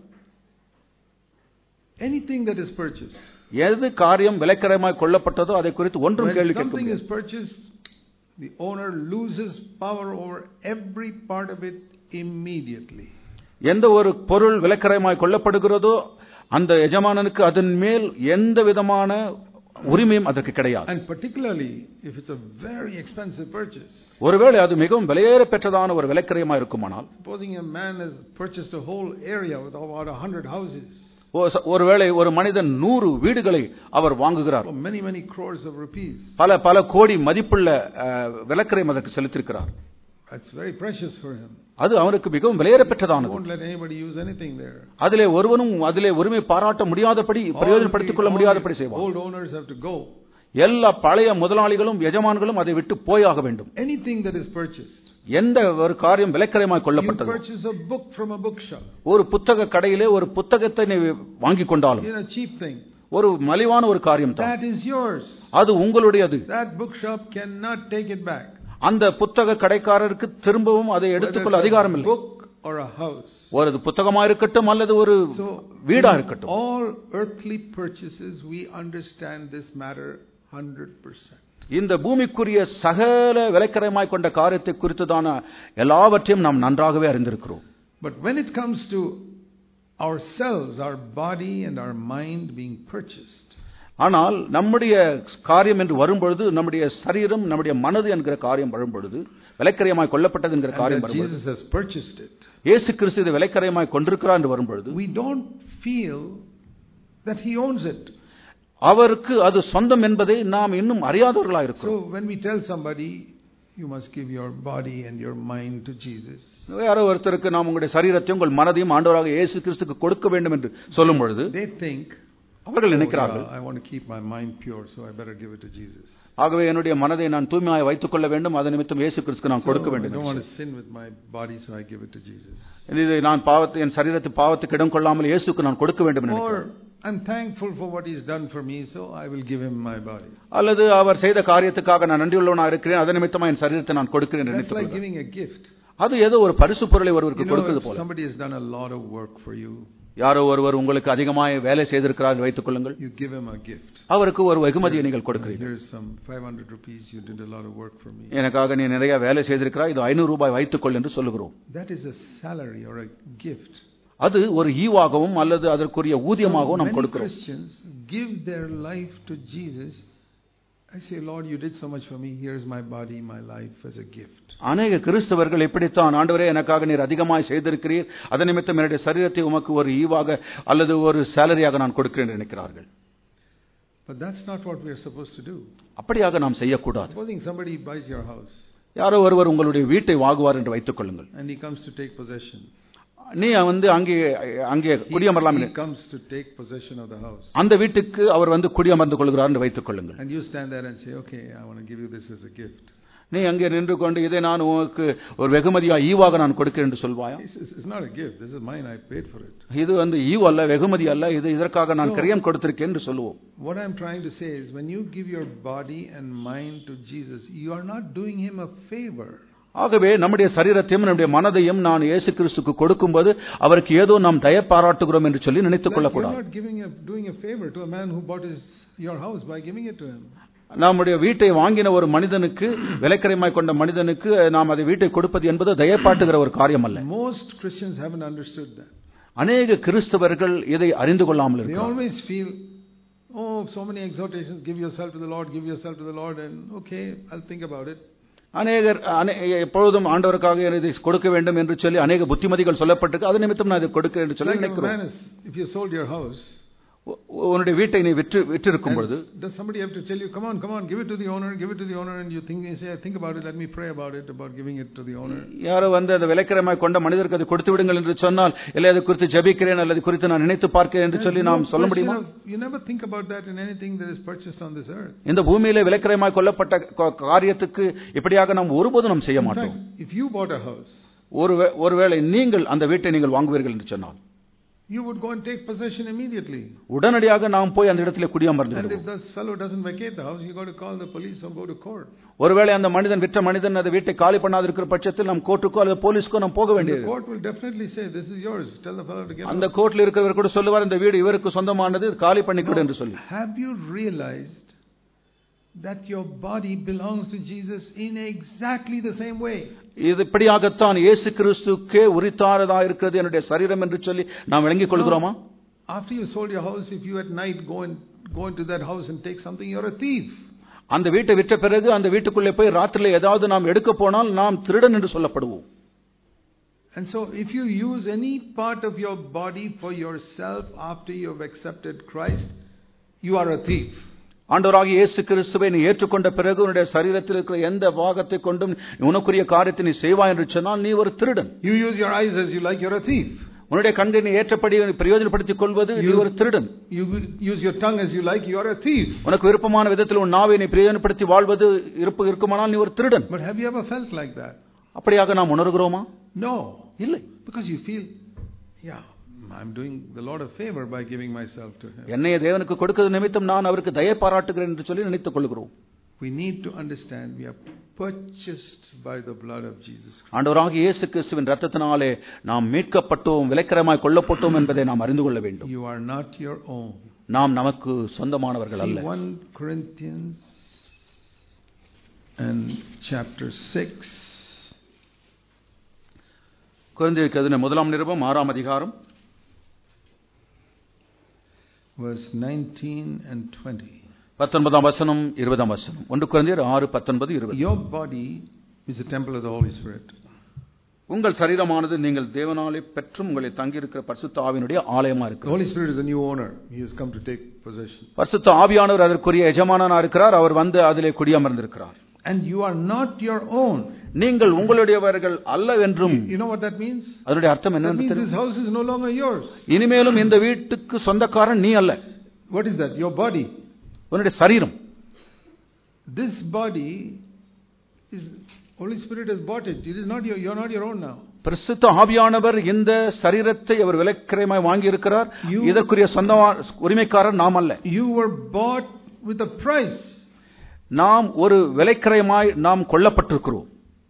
S1: Anything that is purchased.
S2: எது காரியம் விலைக்கரமாய் கொள்ளப்பட்டதோ அதை குறித்து ஒன்றும் கேள்வி கேட்க முடியாது.
S1: When something is purchased, the owner loses power over every part of it immediately.
S2: எந்த ஒரு பொருள் விலைக்கரமாய் கொள்ளப்படுகிறதோ அந்த எஜமானனுக்கு அதன் மேல் எந்த விதமான உரிமையும் அதற்கு கிடையாது.
S1: And particularly if it's a very expensive purchase.
S2: ஒருவேளை அது மிகவும் விலையேற பெற்றதான ஒரு விலைக்கரமா இருக்குமானால்,
S1: supposing a man has purchased a whole area with about 100 houses.
S2: ஒருவேளை ஒரு மனிதன் 100 வீடுகளை அவர் வாங்குகிறார்.
S1: For many crores of rupees.
S2: பல கோடி மதிப்புள்ள விலைக்கரம் அதற்கு செலுத்தியிருக்கிறார்.
S1: That's very precious for him.
S2: அது அவனுக்கு மிகவும் விலையேற பெற்றதானது.
S1: Won't let anybody use anything there.
S2: அதிலே ஒருவனும் அதிலே உரிமை பாராட்ட முடியாதபடி பிரயோஜனப்படுத்திக் கொள்ள முடியாதபடி செய்வான்.
S1: Old owners have to go.
S2: எல்லா பழைய முதலாளிகளும் எஜமான்களும் அதை விட்டு போயாக வேண்டும்.
S1: Anything that is purchased.
S2: எந்த ஒரு காரியம் விலைக்கரமாய் கொள்ளப்பட்டது.
S1: You purchase a book from a bookshop.
S2: ஒரு புத்தக கடையிலே ஒரு புத்தகத்தை நீ வாங்கிக் கொண்டாலும்,
S1: a cheap thing.
S2: ஒரு மலிவான ஒரு காரியம் தான்.
S1: That is yours.
S2: அது உங்களுடையது.
S1: That bookshop cannot take it back.
S2: அந்த புத்தக கடைக்காரருக்கு திரும்பவும் அதை எடுத்துக்கொள்ள அதிகாரம் இல்லை.
S1: Book or a house.
S2: ஒரு புத்தகமா இருக்கட்டும் அல்லது ஒரு வீடா இருக்கட்டும்.
S1: All earthly purchases we understand this matter 100%.
S2: இந்த பூமிக்குரிய சகல விலைக்கரமாய் கொண்ட காரியத்தை குறித்துதான எல்லாவற்றையும் நாம் நன்றாகவே அறிந்திருக்கிறோம்.
S1: But when it comes to ourselves, our body and our mind being purchased.
S2: ஆனால் நம்முடைய காரியம் என்று வரும்பொழுது, நம்முடைய சரீரம் நம்முடைய மனது என்கிற காரியம் வரும்பொழுது, விலைக்கரமாய் கொள்ளப்பட்டது என்கிற காரியம் வரும்பொழுது,
S1: Jesus has purchased it.
S2: இயேசு கிறிஸ்து இதை விலைக்கரமாய் கொண்டிருக்கிறார் என்று வரும்பொழுது,
S1: we don't feel that he owns it.
S2: அவருக்கு அது சொந்தம் என்பதை நாம் இன்னும் அறியாதவர்களாக இருக்கிறோம்.
S1: So when we tell somebody you must give your body and your mind to Jesus,
S2: யாரோ ஒருத்தருக்கு நாம் உங்களுடைய சரீரத்தையும் உங்கள் மனதையும் ஆண்டவராக இயேசு கிறிஸ்துவுக்கு கொடுக்க வேண்டும் என்று சொல்லும் பொழுது
S1: they think,
S2: அவர்கள் நினைக்கிறார்கள்,
S1: I want to keep my mind pure, so I better give it to Jesus.
S2: ஆகவே என்னுடைய மனதை நான் தூய்மையாக வைத்துக் கொள்ள வேண்டும், அதன் நிமித்தம் இயேசு கிறிஸ்துவுக்கு நான் கொடுக்க வேண்டும்.
S1: I don't want to sin with my body, so I give it to Jesus.
S2: இது நான் பாவத்தை என் சரீரத்தை பாவத்துக்கு இடம் கொள்ளாமல் இயேசுவுக்கு நான் கொடுக்க வேண்டும் என்று நினைக்கிறேன்.
S1: Or I'm thankful for what he's done for me, so I will give him my body.
S2: அல்லது அவர் செய்த காரியத்துக்காக நான் நன்றியுள்ளவனாக இருக்கிறேன், அதன் நிமித்தமாக என் சரீரத்தை நான் கொடுக்கிறேன் என்று
S1: That's like
S2: நினைக்கிறேன்.
S1: giving a gift.
S2: அது ஏதோ ஒரு பரிசு பொருளை ஒருவருக்கு கொடுக்கிறது போல.
S1: Somebody has done a lot of work for you.
S2: யாரோ ஒருவர் உங்களுக்கு அதிகமாக வேலை செய்திருக்கிறார் வைத்துக் கொள்ளுங்கள்,
S1: You give him a gift.
S2: அவருக்கு ஒரு வெகுமதியை நீங்கள் கொடுக்கிறீர்கள்.
S1: Here's some 500 rupees, you did a lot of work for me.
S2: எனக்காக நீ நிறைய வேலை செய்திருக்கிறாய், இது 500 ரூபாய் வைத்துக் கொள் என்று சொல்லுகிறோம்.
S1: That is a salary or a gift.
S2: அது ஒரு ஈவாகவும் அல்லது அதற்குரிய ஊதியமாகவும் நாம் கொடுக்கிறோம்.
S1: Christians give their life to Jesus. I say, Lord, you did so much for me. Here's my body, my life as a gift.
S2: அநேக கிறிஸ்தவர்கள் இப்படித்தான், ஆண்டவரே எனக்காக நீர் அதிகமாய் செய்திருக்கிறீர், அதன் நிமித்தம் என்னுடைய சரீரத்தை உமக்கு ஒரு ஈவாக அல்லது ஒரு சேலரியாக நான் கொடுக்கிறேன் என்று நினைக்கிறார்கள்.
S1: But that's not what we are supposed to do.
S2: அப்படியாக நாம் செய்யக்கூடாது.
S1: Supposing somebody buys your house.
S2: யாரோ ஒருவர் உங்களுடைய வீட்டை வாங்குவார் என்று வைத்துக் கொள்ளுங்கள்.
S1: And he comes to take possession.
S2: நீ அங்கே குடியமரலாம்.
S1: He comes to take possession of the house.
S2: அந்த வீட்டுக்கு அவர் குடியமர்ந்து கொள்கிறார் என்று வைத்துக் கொள்ளுங்கள்.
S1: And you stand there and say, okay, I want to give you this as a gift.
S2: நீ அங்கே நின்று கொண்டு இதை நான் உனக்கு ஒரு வெகுமதியா ஈவாக நான் கொடுக்கிறேன் என்று சொல்வாயா?
S1: It's not a gift. This is mine. I paid for it.
S2: இது ஈவு அல்ல, வெகுமதி அல்ல, இது இதற்காக நான் கிரயம் கொடுத்திருக்கேன் என்று சொல்லுவோம்.
S1: What I'm trying to say is, when you give your body and mind to Jesus, you are not doing him a favor.
S2: ஆகவே நம்முடைய சரீரத்தையும் நம்முடைய மனதையும் நான் இயேசு கிறிஸ்துவுக்கு கொடுக்கும்போது அவருக்கு ஏதோ நாம் தயை பாராட்டுகிறோம் என்று சொல்லி நினைத்துக் கொள்ளக்கூடாது.
S1: You're not doing a favor to a man who bought your house by giving it to him.
S2: நம்முடைய வீட்டை வாங்கின ஒரு மனிதனுக்கு, விலைக்கரைமாய் கொண்ட மனிதனுக்கு நாம் அதை வீட்டை கொடுப்பது என்பது தயப்பாட்டுகிற ஒரு காரியம் அல்ல.
S1: Most Christians haven't understood that.
S2: அநேக கிறிஸ்தவர்கள் இதை அறிந்து கொள்ளாமல்
S1: They always feel, oh, so many exhortations, give yourself to the Lord, give yourself to the Lord, and okay, I'll think about it.
S2: அநேகர் எப்பொழுதும் ஆண்டவருக்காக இதை கொடுக்க வேண்டும் என்று சொல்லி அநேக புத்திமதிகள் சொல்லப்பட்டிருக்கு, அது நிமித்தம் நான் இதை கொடுக்கிறேன் என்று சொல்லி நினைக்கிறேன்.
S1: If you sold your house,
S2: உன்னுடைய வீட்டை நீ விற்றிருக்கும் பொழுது,
S1: does somebody have to tell you, come on, give it to the owner, and you say, think about it, let me pray about it, about giving it to the owner.
S2: யாரோ அந்த விலைக்கரமாய் கொண்ட மனிதருக்கு அதை கொடுத்து விடுங்கள் என்று சொன்னால், இல்லை அதை குறித்து ஜெபிக்கிறேன் அல்லது குறித்து நான் நினைத்து பார்க்கிறேன் என்று சொல்லி நாம் சொல்ல முடியுமா?
S1: You never think about that in anything that is purchased on this earth.
S2: இந்த பூமியிலே விலைக்கரமாய் கொள்ளப்பட்ட காரியத்துக்கு இப்படியாக நாம் ஒருபோதும் நாம் செய்ய மாட்டோம்.
S1: If you bought a house,
S2: ஒருவேளை நீங்கள் அந்த வீட்டை நீங்கள் வாங்குவீர்கள் என்று சொன்னால்,
S1: you would go and take possession immediately.
S2: உடனடியாக நாம் போய் அந்த இடத்திலே குடியமர்ந்து விடுவோம்.
S1: And if this fellow doesn't vacate the house, you got to call the police or go to court.
S2: ஒருவேளை அந்த மனிதன் விற்ற மனிதன் அந்த வீட்டை காலி பண்ணாத இருக்கிற பட்சத்தில் நாம் கோர்ட்டுக்கோ அல்லது போலீஸ்க்கோ நாம் போக வேண்டியது.
S1: The court will definitely say, this is yours, tell the fellow to get out.
S2: அந்த கோர்ட்ல இருக்கிறவர் கூட சொல்லுவார், இந்த வீடு இவருக்கு சொந்தமானது, காலி பண்ணிக்கொடு என்று சொல்லி.
S1: Have you realized that your body belongs to Jesus in exactly the same way?
S2: இது இப்படியாகத்தான் இயேசு கிறிஸ்துவுக்கே உரித்தானதா இருக்கிறது என்னுடைய சரீரம் என்று சொல்லி நாம் விளங்கிக் கொள்கிறோமா?
S1: After you sold your house, if you at night go into that house and take something, you're a thief.
S2: அந்த வீட்டை விற்ற பிறகு அந்த வீட்டுக்குள்ளே போய் ராத்திரில ஏதாவது நாம் எடுக்க போனால் நாம் திருடன் என்று சொல்லப்படுவோம்.
S1: And so if you use any part of your body for yourself after you have accepted Christ, you are a thief.
S2: ஆண்டவராகிய இயேசு கிறிஸ்துவை நீ ஏற்றுக்கொண்ட பிறகு உன்னுடைய சரீரத்தில் இருக்கிற எந்த பாகத்தை கொண்டும் உனக்குரிய காரியத்தை நீ செய்வாய் என்று சொன்னால் நீ ஒரு திருடன்.
S1: You use your eyes as you like, you're a thief.
S2: உன்னுடைய கண்களை நீ ஏற்றபடி பிரயோஜனப்படுத்திக் கொள்வது நீ ஒரு திருடன்.
S1: You use your tongue as you like, you are a thief.
S2: உனக்கு விருப்பமான விதத்தில் உன் நாவை நீ பிரயோஜனப்படுத்தி வாழ்வது இருக்குமானால் நீ ஒரு திருடன்.
S1: But have you ever felt like that?
S2: அப்படியாக நாம் உணர்கிறோமா?
S1: No.
S2: இல்லை.
S1: Because you feel, yeah, I'm doing the Lord a favor by giving myself to him.
S2: என்னைய தேவனுக்கு கொடுக்கிறது நிமித்தம் நான் அவருக்கு தயை பாராட்டுகிறேன் என்று சொல்லி நினைத்துக் கொள்கிறோம்.
S1: We need to understand we are purchased by the blood of Jesus Christ.
S2: ஆண்டவராகிய இயேசு கிறிஸ்துவின் இரத்தத்தினாலே நாம் மீட்கப்பட்டோம், விலைக்கரமாய் கொள்ளப்பட்டோம் என்பதை நாம் அறிந்து கொள்ள வேண்டும்.
S1: You are not your own.
S2: நாம் நமக்கு சொந்தமானவர்கள் அல்ல.
S1: 1 Corinthians and chapter 6.
S2: கொரிந்தியருக்கு எழுதின முதலாம் நிருபம் 6ஆம் அதிகாரம்
S1: verse 19 and 20.
S2: 19ஆம் வசனம் 20ஆம் வசனம். 1 கொரிந்தியர் 6:19-20.
S1: Your body is a temple of the Holy Spirit.
S2: உங்கள் சரீரமானது நீங்கள் தேவனாலே பெற்றும் உங்களை தங்கியிருக்கிற பரிசுத்த ஆவியினுடைய ஆலயமா
S1: The
S2: இருக்கு.
S1: Holy Spirit is a new owner. He has come to take possession.
S2: பரிசுத்த ஆவியானவர் அதற்குரிய எஜமானனா இருக்கிறார். அவர் வந்து அதிலே குடியமர்ந்திருக்கிறார்.
S1: And you are not your own.
S2: நீங்கள் உங்களுடையவர்கள் அல்ல என்றும்.
S1: You know what that means?
S2: அதனுடைய அர்த்தம்
S1: That
S2: என்ன?
S1: means this house is no longer yours.
S2: இனிமேலும் இந்த வீட்டுக்கு சொந்தக்காரன் நீ அல்ல.
S1: What is that? Your body.
S2: உன்னுடைய சரீரம்.
S1: This body is Holy Spirit has bought it. It is not your. You are not your own now.
S2: பரிசுத்த ஆவியானவர் இந்த சரீரத்தை அவர் விலைக்கிரயமாய் வாங்கி இருக்கிறார். இதற்குரிய சொந்த உரிமைக்காரர் நாம் அல்ல.
S1: You were bought with a price.
S2: நாம் ஒரு விலைக்கிரயமாய் நாம் கொல்லப்பட்டிருக்கிறோம்.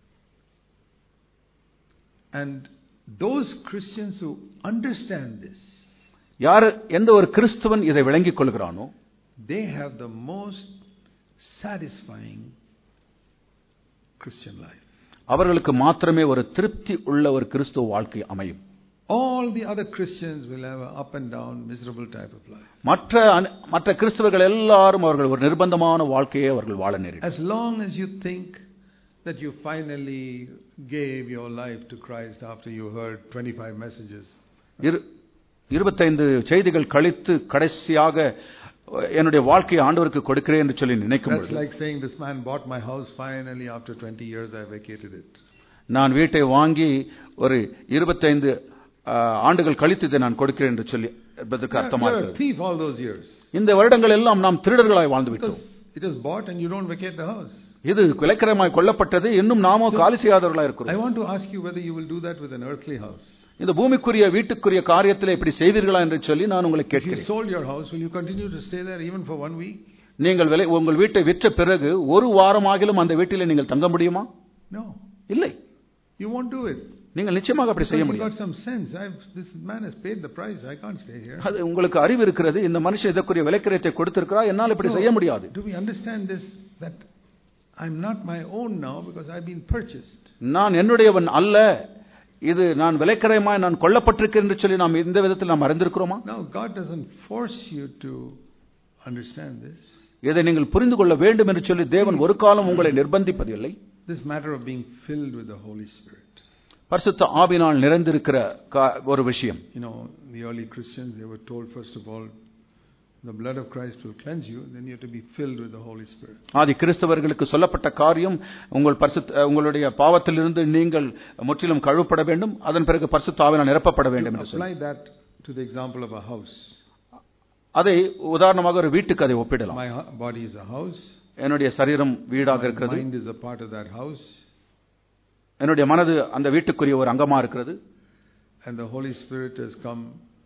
S1: And those Christians who understand this,
S2: யார் எந்த ஒரு கிறிஸ்தவன் இதை விளங்கிக் கொள்கிறானோ,
S1: they have the most satisfying Christian life.
S2: அவர்களுக்கு மாத்திரமே ஒரு திருப்தி உள்ள ஒரு கிறிஸ்துவ வாழ்க்கை அமையும்.
S1: All the other Christians will have an up and down miserable type of life.
S2: மற்ற கிறிஸ்தவர்கள் எல்லாரும் அவர்கள் ஒரு நிர்பந்தமான வாழ்க்கையை அவர்கள் வாழ நேரிடும்.
S1: As long as you think that you finally gave your life to Christ after you heard 25 messages.
S2: 25 செய்திகள் கழித்து கடைசியாக என்னுடைய வாழ்க்கையை ஆண்டவருக்கு கொடுக்கிறேன் என்று சொல்லி நினைக்கும் பொழுது,
S1: That's like saying this man bought my house finally after 20 years I vacated it.
S2: நான் வீட்டை வாங்கி ஒரு 25 ஆண்டுகள் கழித்து இதை நான் கொடுக்கிறேன் என்று சொல்லி என்பதற்கு அர்த்தமா
S1: You're a thief all those years.
S2: இந்த வருடங்கள் எல்லாம் நாம் திருடர்களாய் வாழ்ந்து விட்டோம்.
S1: It is bought and you don't vacate the house.
S2: இது விலைக்கிரயமாய் கொல்லப்பட்டது, இன்னும் நாமோ காலி செய்யாதவர்களாய் இருக்கிறோம்.
S1: I want to ask you whether you will do that with an earthly house.
S2: இந்த பூமிக்குரிய வீட்டுக்குரிய காரியத்தில் இப்படி செய்வீர்களா என்று சொல்லி நான் உங்களை
S1: If you
S2: கேட்கிறேன்.
S1: sold your house, will you continue to stay there even for 1 week?
S2: நீங்கள் உங்கள் வீட்டை விற்ற பிறகு ஒரு வாரமாகிலும் அந்த வீட்டிலே நீங்கள் தங்க முடியுமா?
S1: No.
S2: இல்லை,
S1: You won't do it.
S2: நீங்கள் நிச்சயமாக அப்படி செய்ய
S1: You
S2: முடியாது.
S1: got some sense. This man has paid the price. I can't stay here.
S2: அது உங்களுக்கு அறிவு இருக்கிறது, இந்த மனுஷன் இதற்குரிய விலைக்கிரயத்தை கொடுத்திருக்கிறார், என்னால் இப்படி செய்ய முடியாது.
S1: Do we understand this, that I'm not my own now because I've been purchased?
S2: நான் என்னுடையவன் அல்ல, இது நான் விலைக்கிரயமாய் நான் கொல்லப்பட்டிருக்கிறேன் என்று சொல்லி நாம் இந்த விதத்தில் நாம் அறிந்திருக்கிறோமா?
S1: Now God doesn't force you to understand this.
S2: இதை நீங்கள் புரிந்து கொள்ள வேண்டும் என்று சொல்லி தேவன் ஒரு காலம் உங்களை நிர்பந்திப்பதில்லை.
S1: This matter of being filled with the Holy Spirit.
S2: பரிசுத்த ஆவியினால் நிறைந்திருக்கிற ஒரு விஷயம்.
S1: You know, the early Christians, they were told first of all, the blood of Christ will cleanse you, then you have to be filled with the Holy Spirit.
S2: ஆதி கிறிஸ்தவர்களுக்கு சொல்லப்பட்ட காரியம், உங்களுடைய பாவத்திலிருந்து நீங்கள் முற்றிலும் கழுவப்பட வேண்டும், அதன் பிறகு பரிசுத்த ஆவியினால் நிரப்பப்பட வேண்டும் என்று சொல்லி.
S1: Apply that to the example of a house.
S2: அதை உதாரணமாக ஒரு வீட்டுக்கு அதை ஒப்பிடலாம்.
S1: My body is a house.
S2: என்னுடைய சரீரம் வீடாக இருக்கிறது.
S1: My mind is a part of that house.
S2: என்னுடைய மனது அந்த வீட்டுக்குரிய ஒரு அங்கமா இருக்கிறது.
S1: And the Holy Spirit has come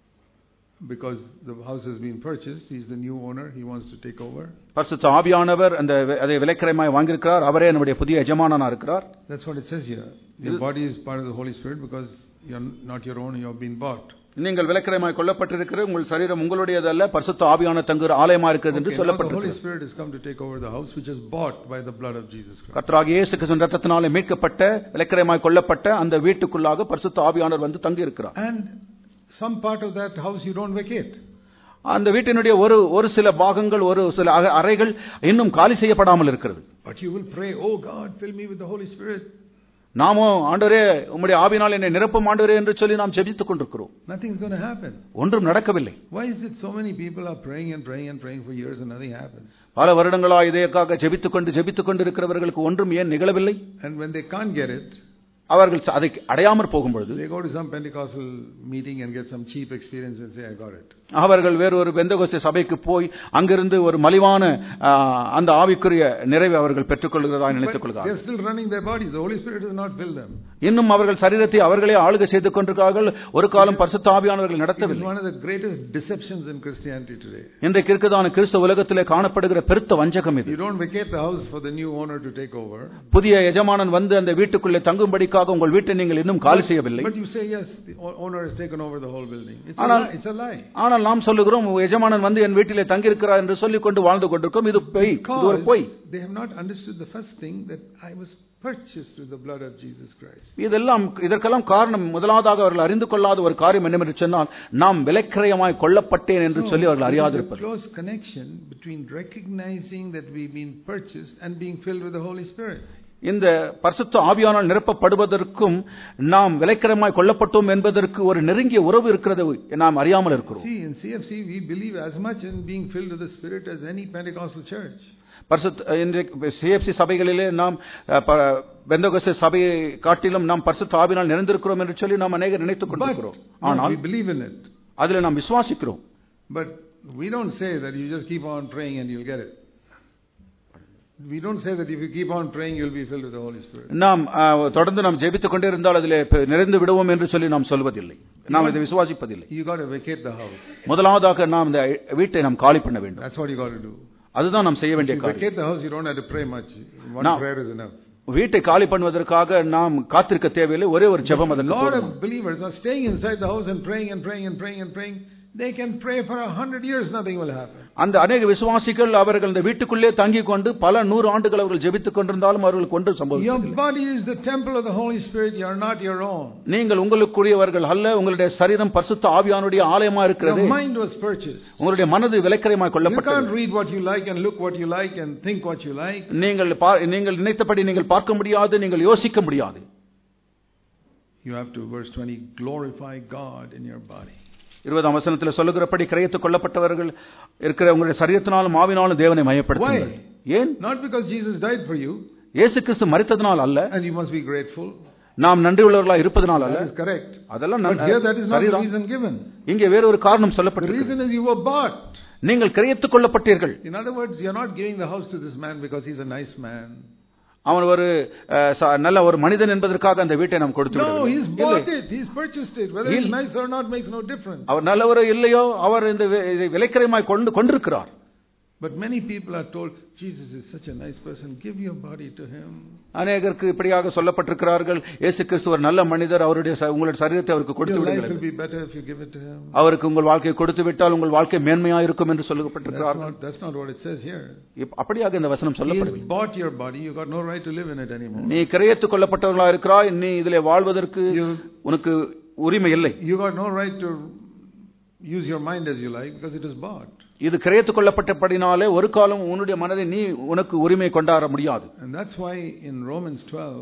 S1: because the house has been purchased. He is the new owner. He wants to take over.
S2: பரிசுத்த ஆவியானவர் அதை விலைக்கிரயமாய் வாங்கியிருக்கிறார். அவரே நம்முடைய புதிய எஜமானனா இருக்கிறார்.
S1: That's what it says here. Your body is part of the Holy Spirit because you're not your own. You have been bought.
S2: நீங்கள் விலைக்கிரயமாய் கொல்லப்பட்டிருக்கிற உங்கள் சரீரம் உங்களுடையது அல்ல, பரிசுத்த ஆவியானவர் தங்குகிற ஆலயமா இருக்கிறது என்று சொல்லப்பட்டிருக்கிறது.
S1: The Holy Spirit has come to take over the house which is bought by the blood of Jesus Christ.
S2: கர்த்தராகிய இயேசு கிறிஸ்துவின் இரத்தத்தினாலே மீட்கப்பட்ட விலைக்கிரயமாய் கொல்லப்பட்ட அந்த வீட்டுக்குள்ளாக பரிசுத்த ஆவியானவர் வந்து தங்கி இருக்கிறார்.
S1: And some part of that house you don't vacate.
S2: அந்த வீட்டினுடைய ஒரு சில பாகங்கள், ஒரு சில அறைகள் இன்னும் காலி செய்யப்படாமல் இருக்கிறது.
S1: But you will pray, oh God, fill me with the Holy Spirit.
S2: நாமோ ஆண்டவரே உம்முடைய ஆவியினால் என்னை நிரப்பும் ஆண்டவரே என்று சொல்லி நாம் ஜெபித்துக் கொண்டிருக்கிறோம்.
S1: Nothing is going to happen.
S2: ஒன்றும் நடக்கவில்லை.
S1: Why is it so many people are praying and praying and praying for years and nothing happens?
S2: பல வருடங்களாக இதற்காக ஜெபித்துக் கொண்டு இருக்கிறவர்களுக்கு ஒன்றும் ஏன் நிகழவில்லை?
S1: And when they can't get it,
S2: அவர்கள் அதை அடையாமற் போகும்பொழுது
S1: they go to some Pentecostal meeting and get some cheap experience and say I got it.
S2: அவர்கள் வேறு ஒரு பெந்தகோஸ்தே சபைக்கு போய் அங்கிருந்து ஒரு மலிவான அந்த ஆவிக்குரிய நிறைவை அவர்கள் பெற்றுக்கொள்கிறதா நினைத்துக் கொள்கிறார்கள்.
S1: They are still running their bodies. The Holy Spirit has not filled them.
S2: இன்னும் அவர்கள் சரீரத்தை அவர்களே ஆளுகை செய்து கொண்டிருக்கிறார்கள். ஒரு காலம் பரிசுத்த ஆவியானவர்கள் நடத்தவில்லை.
S1: It is one of the greatest deceptions in Christianity today.
S2: இன்றைக்கு இருக்கிறதான கிறிஸ்தவ உலகத்திலே காணப்படுகிற பெருத்த வஞ்சகம் இது.
S1: You don't vacate the house for the new owner to take over.
S2: புதிய எஜமானன் வந்து அந்த வீட்டுக்குள்ளே தங்கும்படிக்காக உங்கள் வீட்டை நீங்கள் இன்னும் காலி செய்யவில்லை.
S1: But you say yes, the owner has taken over the whole building. It's a lie.
S2: ஆனால் நாம் சொல்லுகிறோம் எஜமானன் வந்து என் வீட்டிலே தங்கி இருக்கிறார் என்று சொல்லிக் கொண்டு வாழ்ந்து கொண்டிருக்கிறோம். இது பொய்.
S1: They have not understood the first thing, that I was purchased with the blood of Jesus Christ.
S2: இதற்கெல்லாம் காரணம் முதலாவதாக அவர்கள் அறிந்து கொள்ளாத ஒரு காரியம் என்னவென்று சொன்னால், நாம் விலைக்கிரயமாய் கொல்லப்பட்டேன் என்று சொல்லி அவர்கள் அறியாதிருப்பது.
S1: Close connection between recognizing that we've been purchased and being filled with the Holy Spirit.
S2: இந்த பரிசுத்த ஆவியானால் நிரப்பப்படுவதற்கும் நாம் விலைக்கரமாய் கொள்ளப்பட்டோம் என்பதற்கு ஒரு நெருங்கிய உறவு இருக்கிறது நாம் அறியாமல் இருக்கிறோம்.
S1: See, in CFC we believe as much in being filled with the Spirit as any Pentecostal church.
S2: பரிசுத்த CFC சபைகளிலே நாம் பெந்தகோஸ்தே சபையை காட்டிலும் நாம் பரிசுத்த ஆவியால் நிறைந்திருக்கிறோம் என்று சொல்லி நாம் அநேகர் நினைத்துக் கொண்டிருக்கிறோம். ஆனால்
S1: we believe in it.
S2: அதிலே நாம் விசுவாசிக்கிறோம்.
S1: But we don't say that you just keep on praying and you'll get it. We don't say that if you keep on praying you'll be filled with the Holy Spirit.
S2: நாம் தொடர்ந்து நாம் ஜெபித்துக் கொண்டே இருந்தால் அதிலே நிறைந்து விடுவோம் என்று சொல்லி நாம் சொல்வதில்லை. நாம் இதை விசுவாசிப்பதில்லை.
S1: You got to vacate the house.
S2: முதலாவதாக நாம் இந்த வீட்டை நாம் காலி பண்ண வேண்டும்.
S1: That's what you got to do.
S2: அதுதான் நாம் செய்ய வேண்டிய காரியம்.
S1: Vacate the house, you don't have to pray much. One prayer is enough.
S2: வீட்டை காலி பண்ணுவதற்காக நாம் காத்திருக்க தேவையில்லை. ஒரே ஒரு ஜெபம் அதற்கு போதும்.
S1: A lot of believers are staying inside the house and praying and praying and praying and praying. They can pray for 100 years, nothing will happen.
S2: அந்த अनेक விசுவாசிகள் அவர்கள் இந்த வீட்டுக்குள்ளே தங்கிக் கொண்டு பல 100 ஆண்டுகள் அவர்கள் ஜெபித்துக் கொண்டிருந்தாலும் அவர்களுக்கு ஒன்றும் சம்பவிக்கவில்லை.
S1: Your body is the temple of the Holy Spirit, you are not your own.
S2: நீங்கள் உங்களுக்குரியவர்கள் அல்ல, உங்களுடைய சரீரம் பரிசுத்த ஆவியானுடைய ஆலயமா இருக்கிறது.
S1: Your mind was purchased.
S2: உங்களுடைய மனது விலைக்கரமாய் கொள்ளப்பட்டது.
S1: You can't read what you like and look what you like and think what you like.
S2: நீங்கள் நினைத்தபடி நீங்கள் பார்க்க முடியாது, நீங்கள் யோசிக்க முடியாது.
S1: You have to, verse 20, glorify God in your body.
S2: 20ஆம் வசனத்தில் சொல்லுகிறபடி கிரயத்துக் கொள்ளப்பட்டவர்கள் இருக்கிற உங்களுடைய சரீரத்தினாலும் ஆவினாலும் தேவனை மகிமைப்படுத்துங்கள். ஏன்?
S1: Not because Jesus died for you.
S2: இயேசு கிறிஸ்து மரித்ததனால் அல்ல.
S1: And you must be grateful.
S2: நாம் நன்றி உள்ளவர்களாக இருப்பதனால் அல்ல.
S1: That is correct.
S2: அதெல்லாம்
S1: But here that is not the reason given.
S2: இங்கே வேற ஒரு காரணம் சொல்லப்பட்டிருக்கிறது.
S1: The reason is you were bought.
S2: நீங்கள் கிரயத்துக் கொள்ளப்பட்டீர்கள்.
S1: In other words, you are not giving the house to this man because he is a nice man.
S2: அவன் ஒரு நல்ல ஒரு மனிதன் என்பதற்காக அந்த வீட்டை நாம் கொடுத்து விடவில்லை.
S1: No, he's bought it, he's purchased it. Whether he's nice or not makes no difference.
S2: அவர் நல்லவரோ இல்லையோ அவர் இந்த விலைக்கரமாய் கொண்டிருக்கிறார்.
S1: But many people are told Jesus is such a nice person, give your body to him.
S2: அநேகருக்கு இப்படியாக சொல்லப்பட்டிருக்கிறார்கள், இயேசு கிறிஸ்து ஒரு நல்ல மனிதர், உங்களுடைய சரீரத்தை அவருக்கு கொடுத்து விடுங்கள்.
S1: Your life will be better if you give it to him.
S2: அவருக்கு உங்கள் வாழ்க்கையை கொடுத்து விட்டால் உங்கள் வாழ்க்கை மேன்மையா இருக்கும் என்று சொல்லப்பட்டிருக்கிறார்கள்.
S1: That's not what it says here.
S2: அப்படியாக இந்த வசனம் சொல்லப்படவில்லை.
S1: He bought your body, you got no right to live in it anymore.
S2: நீ கிரயத்துக் கொள்ளப்பட்டவர்களாக இருக்கிறாய், நீ இதிலே வாழ்வதற்கு உனக்கு உரிமை இல்லை.
S1: You got no right to use your mind as you like because it is bought.
S2: இது கிரயத்துக் கொள்ளப்பட்டபடினாலே ஒரு காலம் உன்னுடைய மனதை நீ உனக்கு உரிமை கொண்டாட முடியாது.
S1: And that's why in Romans 12,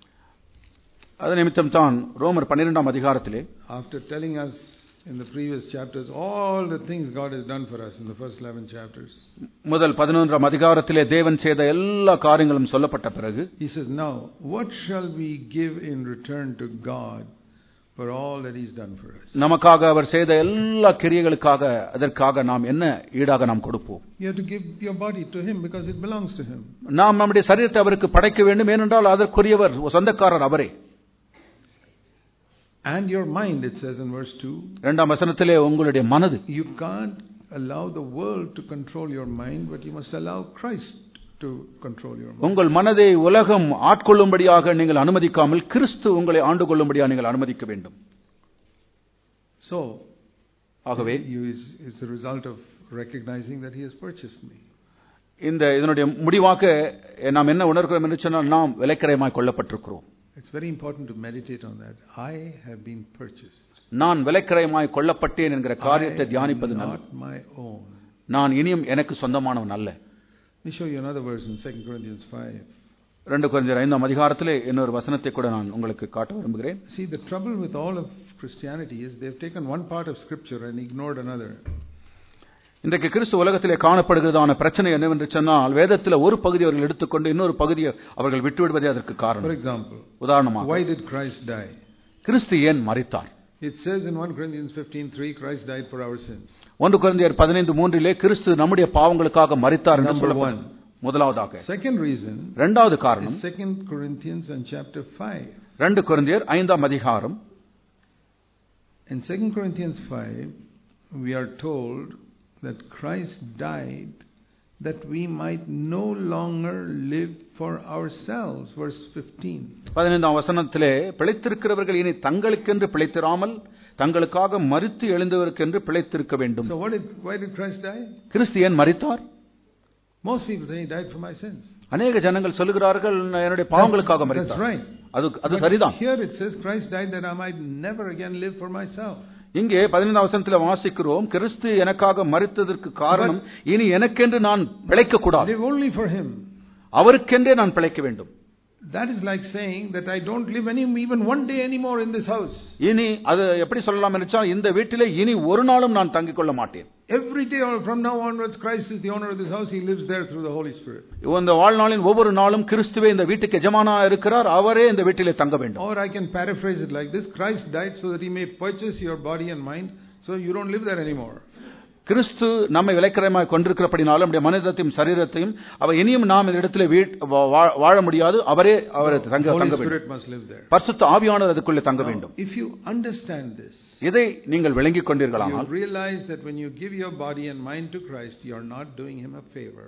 S2: அது நிமித்தம் தான் ரோமர் 12ஆம் அதிகாரத்திலே,
S1: after telling us in the previous chapters all the things God has done for us in the first 11 chapters,
S2: முதல் 11ஆம் அதிகாரத்திலே தேவன் செய்த எல்லா காரியங்களும் சொல்லப்பட்ட பிறகு,
S1: he says, now what shall we give in return to God for all that he's done for us?
S2: நமக்காக அவர் செய்த எல்லா கிரியைகளுக்காக அதற்காக நாம் என்ன ஈடாக நாம் கொடுப்போம்?
S1: You have to give your body to him because it belongs to him.
S2: நாம் நம்முடைய சரீரத்தை அவருக்கு படைக்க வேண்டும், ஏனென்றால் அதற்குரியவர் சொந்தக்காரர் அவரே.
S1: And your mind, it says in verse 2,
S2: 2ஆம் வசனத்திலே உங்களுடைய மனது,
S1: you can't allow the world to control your mind, but you must allow Christ to control your mind.
S2: உங்கள் மனதை உலகம் ஆட்கொள்ளும்படியாக நீங்கள் அனுமதிக்காமல் கிறிஸ்து உங்களை ஆண்டு கொள்ளும்படியாக நீங்கள் அனுமதிக்க வேண்டும்.
S1: So
S2: ஆகவே
S1: is the result of recognizing that he has purchased me.
S2: இதனுடைய முடிவாக நாம் என்ன உணர்கிறோம் என்று சொன்னால், நாம் விலைக்கரமாய் கொள்ளப்பட்டிருக்கிறோம்.
S1: It's very important to meditate on that. I have been purchased.
S2: நான் விலைக்கரமாய் கொள்ளப்பட்டேன் என்கிற காரியத்தை தியானிப்பது நல்லது.
S1: Not my own.
S2: நான் இனியும் எனக்கு சொந்தமானவன் அல்ல.
S1: Let me show you another verse in 2 Corinthians 5.
S2: 2 கொரிந்தியர் 5ஆம் அதிகாரத்திலே இன்னொரு வசனத்தை கூட நான் உங்களுக்கு காட்ட விரும்புகிறேன்.
S1: See, the trouble with all of Christianity is they've taken one part of scripture and ignored another.
S2: இன்றைக்கு கிறிஸ்து உலகத்திலே காணப்படுகிறதான பிரச்சனை என்னவென்று சொன்னால், வேதத்தில் ஒரு பகுதி அவர்கள் எடுத்துக்கொண்டு இன்னொரு பகுதியை அவர்கள் விட்டுவிடுவதே அதற்கு காரணம்.
S1: For example,
S2: உதாரணமாக,
S1: why did Christ die?
S2: கிறிஸ்து ஏன் மரித்தார்?
S1: It says in 1 Corinthians 15:3, Christ died for our sins.
S2: 1 கொரிந்தியர் 15:3 கிறிஸ்து நம்முடைய பாவங்களுக்காக மரித்தார் என்று சொல்லப்படுகிறது. முதலாவதாக.
S1: Second reason,
S2: இரண்டாவது காரணம்
S1: 2 Corinthians and chapter 5.
S2: 2 கொரிந்தியர் 5ஆம் அதிகாரம்.
S1: In 2 Corinthians 5, we are told that Christ died that we might no longer live for ourselves. Verse 15.
S2: 15ஆம் வசனத்திலே, பிழைத்திருக்கிறவர்கள் இனி தங்களுக்கென்று பிழைத்திராமல் தங்களுக்காக மரித்து எழுந்தவருக்கென்று பிழைத்திருக்க வேண்டும்.
S1: So why did Christ die?
S2: கிறிஸ்து ஏன் மரித்தார்?
S1: Most people say he died for my sins.
S2: அநேக ஜனங்கள் சொல்லுகிறார்கள் என்னுடைய பாவங்களுக்காக மரித்தார்.
S1: That's right.
S2: அது சரிதான்.
S1: Here it says Christ died that I might never again live for myself.
S2: இங்கே 15ஆம் வசனத்திலே வாசிக்கிறோம், கிறிஸ்து எனக்காக மரித்ததற்கு காரணம் இனி எனக்கென்று நான் பிழைக்க கூடாது.
S1: Live only for him.
S2: அவருக்கென்றே நான் பிழைக்க வேண்டும்.
S1: That is like saying that I don't live even one day anymore in this house.
S2: இனி அது எப்படி சொல்லலாம் என்றால் இந்த வீட்டிலே இனி ஒரு நாளும் நான் தங்கிக் கொள்ள மாட்டேன்.
S1: Every day or from now onwards, Christ is the owner of this house. He lives there through the Holy Spirit.
S2: இந்த வாழ்நாளின் ஒவ்வொரு நாளும் கிறிஸ்துவே இந்த வீட்டுக்கு எஜமானாக இருக்கிறார், அவரே இந்த வீட்டிலே தங்க வேண்டும்.
S1: Or I can paraphrase it like this: Christ died so that he may purchase your body and mind, so you don't live there anymore.
S2: கிறிஸ்து நம்மை விலைக்கிரயமாய் கொண்டிருக்கிறபடினாலும் நம்முடைய மனிதத்தையும் சரீரத்தையும் அவர் இனியும் நாம் இந்த இடத்திலே வாழ முடியாது, அவரே தங்க வேண்டும். பரிசுத்த ஆவியானவர் அதுக்குள்ளே தங்க வேண்டும்.
S1: If you understand this,
S2: இதை நீங்கள் விளங்கிக் கொண்டீர்களானால்,
S1: you realize that when you give your body and mind to Christ, you are not doing him a favor.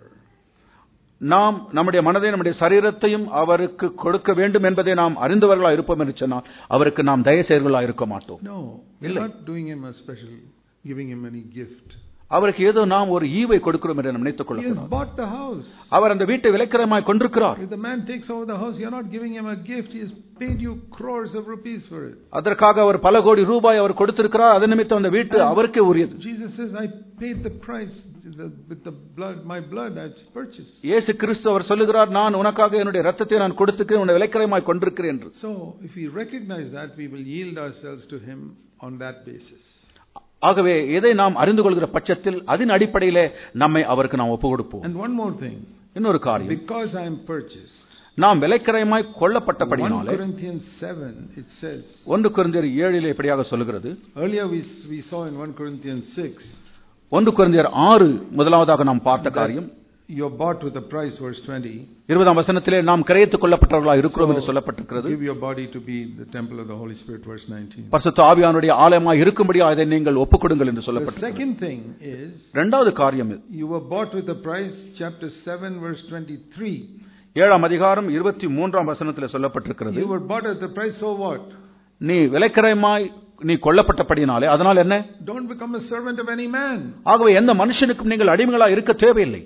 S2: நாம் நம்முடைய மனதை நம்முடைய சரீரத்தையும் அவருக்கு கொடுக்க வேண்டும் என்பதை நாம் அறிந்தவர்களாக இருப்போம் என்று சொன்னால் அவருக்கு நாம் தயவு செய்வர்களாக இருக்க மாட்டோம்.
S1: No, we are not doing him a special, giving him any gift.
S2: அவருக்கு ஏதோ நாம் ஒரு ஈவை கொடுக்கிறோம் என்று நினைத்துக் கொள்ளக்கூடாது. அவர் அந்த வீட்டை விலைக்கிரயமாய் கொண்டிருக்கிறார்.
S1: If the man takes over the house, you are not giving him a gift. He has paid you crores of rupees for it.
S2: அதற்காக அவர் பல கோடி ரூபாய் அவர் கொடுத்திருக்கிறார். அது நிமித்தம் அந்த வீட்டு அவருக்கே உரியது.
S1: Jesus says, I paid the price with the blood, my blood I purchased.
S2: இயேசு கிறிஸ்து அவர் சொல்லுகிறார், நான் உனக்காக என்னுடைய இரத்தத்தை நான் கொடுத்துக்கிறேன், உன்னை விலைக்கிரயமாய் கொண்டிருக்கிறேன் என்று.
S1: So if we recognize that, we will yield ourselves to him on that basis.
S2: ஆகவே எதை நாம் அறிந்து கொள்கிற பட்சத்தில் அதன் அடிப்படையிலே நம்மை அவருக்கு நாம் ஒப்பு கொடுப்போம்.
S1: And one more thing,
S2: இன்னொரு காரியம்,
S1: because I am purchased,
S2: நாம் விலைக்கிரயமாய் கொள்ளப்பட்டபடியாலே
S1: 1 Corinthians 7 it says,
S2: 1 கொரிந்தியர் 7 இப்படியாக சொல்கிறது.
S1: Earlier we saw in 1 Corinthians 6,
S2: 1 கொரிந்தியர் 6 முதலாவதாக நாம் பார்த்த காரியம்,
S1: you are bought with a price, verse 20.
S2: 20ஆம் வசனத்திலே நாம் கிரயத்துக் கொள்ளப்பட்டவர்களாக இருக்கிறோம் என்று சொல்லப்பட்டிருக்கிறது.
S1: Give your body to be the temple of the Holy Spirit, verse 19.
S2: பரிசுத்த ஆவியானவருடைய ஆலயமாய் இருக்கும்படி அதை நீங்கள் ஒப்புக்கொடுங்கள் என்று சொல்லப்பட்டிருக்கிறது.
S1: The second thing is,
S2: இரண்டாவது காரியம்,
S1: you were bought with a price, chapter 7 verse 23.
S2: 7ஆம் அதிகாரம் 23ஆம் வசனத்திலே சொல்லப்பட்டிருக்கிறது.
S1: You were bought at the price, so what?
S2: நீ விலைக்கிரயமாய் நீ கொல்லப்பட்டபடினாலே அதனால் என்ன?
S1: Don't become a servant of any man.
S2: ஆகவே எந்த மனுஷனுக்கும் நீங்கள் அடிமைகளாக இருக்க தேவையில்லை.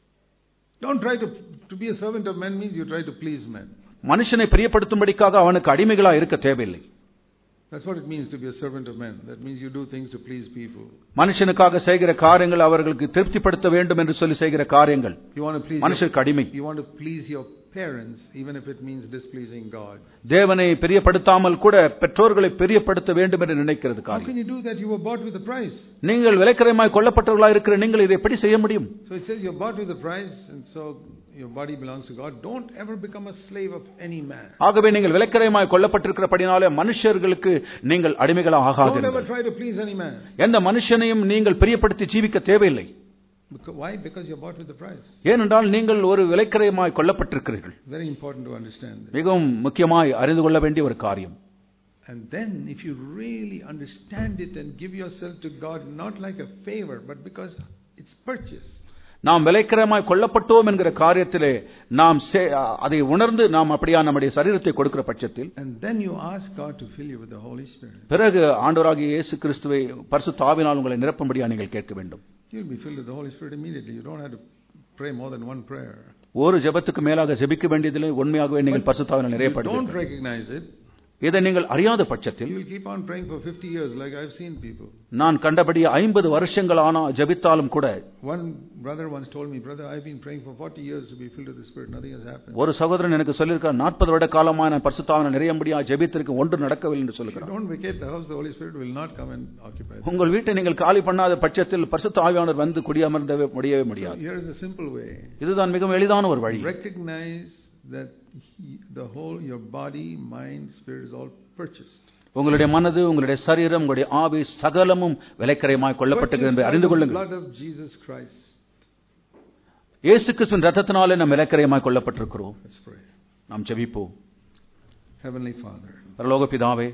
S1: Don't try to be a servant of men means you try to please men.
S2: மனுஷனை பிரியப்படுத்தும்படிக்காக அவனுக்கு அடிமைகளாக இருக்க தேவையில்லை.
S1: That's what it means to be a servant of men. That means you do things to please people.
S2: மனுஷனுக்காக செய்கிற காரியங்கள் அவர்களுக்கு திருப்திப்படுத்த வேண்டும் என்று சொல்லி செய்கிற காரியங்கள்.
S1: You want to please
S2: மனுஷனுக்கு அடிமை.
S1: You want to please your parents even if it means displeasing God.
S2: தேவனை பிரியப்படுத்தாமல் கூட பெற்றோர்களை பிரியப்படுத்த வேண்டும் என்று நினைக்கிறது காரியம்.
S1: How can you do that? You were bought with a price.
S2: நீங்கள் விலைக்கிரயமாய் கொல்லப்பட்டவர்களாக இருக்கிற நீங்கள் இதை எப்படி செய்ய முடியும்?
S1: So it says you're bought with a price and so your body belongs to God. Don't ever become a slave of any man.
S2: ஆகவே நீங்கள் விலைக்கிரயமாய் கொல்லப்பட்டிருக்கிறபடினாலே மனுஷர்களுக்கு நீங்கள் அடிமைகளாக ஆகாதீர்கள்.
S1: Don't ever try to please any man.
S2: எந்த மனுஷனையும் நீங்கள் பிரியப்படுத்தி ஜீவிக்க தேவையில்லை.
S1: Why? Because you're bought with the price.
S2: ஏனென்றால் நீங்கள் ஒரு விலைக்கிரயமாய் கொல்லப்பட்டிருக்கிறீர்கள்.
S1: Very important to understand this.
S2: மிகவும் முக்கியமாய் அறிந்து கொள்ள வேண்டிய ஒரு காரியம்.
S1: And then if you really understand it and give yourself to God not like a favor but because it's purchased.
S2: நாம் விலைக்கிரயமாய் கொல்லப்பட்டோம் என்கிற காரியத்திலே நாம் அதை உணர்ந்து நாம் அப்படியே நம்முடைய சரீரத்தை கொடுக்கிற பட்சத்தில்,
S1: and then you ask God to fill you with the Holy Spirit.
S2: பிறகு ஆண்டவராகிய இயேசு கிறிஸ்துவை பரிசுத்த ஆவியினால் உங்களை நிரப்பும்படியாக நீங்கள் கேட்க வேண்டும்.
S1: You'll be filled with the Holy Spirit immediately. You don't have to pray more than one prayer.
S2: ஒரு ஜெபத்துக்கு மேலாக ஜெபிக்க வேண்டியதில்லை. உண்மையாகவே நீங்கள் பரிசுத்த ஆவியினால் நிறையப்படுவீர்கள்.
S1: Don't recognize it.
S2: இதை நீங்கள் அறியாத பட்சத்தில்
S1: you will keep on praying for 50 years like I've seen people.
S2: நான் கண்டபடி 50 வருஷங்கள் ஆனா ஜெபித்தாலும் கூட,
S1: one brother once told me, brother, I've been praying for 40 years to be filled with the Spirit, nothing has happened.
S2: ஒரு சகோதரன் எனக்கு சொல்லியிருக்கார், 40 வருட காலமாக நான் பரிசுத்த ஆவியினால் நிறையும்படியா ஜெபித்திருக்கேன், ஒன்று நடக்கவில்லை என்று சொல்லுகிறார்.
S1: Don't vacate the house, the Holy Spirit will not come and occupy it.
S2: உங்கள் வீட்டை நீங்கள் காலி பண்ணாத பட்சத்தில் பரிசுத்த ஆவியானவர் வந்து குடியமர்ந்தவே முடியாது.
S1: Here is a simple way.
S2: இதுதான் மிகவும் எளிதான ஒரு வழி.
S1: Recognize that your body, mind, spirit is all purchased.
S2: உங்களுடைய மனது, உங்களுடைய சரீரம், உங்களுடைய ஆவி சகலமும் விலைக்கிரயமாய் கொல்லப்பட்டது என்று அறிந்து கொள்ளுங்கள்.
S1: Blood of Jesus Christ.
S2: இயேசு கிறிஸ்துவின் இரத்தத்தினாலே நாம் விலைக்கிரயமாய் கொல்லப்பட்டிருக்கிறோம்.
S1: Let's pray.
S2: நாம் ஜெபிப்போம்.
S1: Heavenly Father,
S2: பரலோக பிதாவே,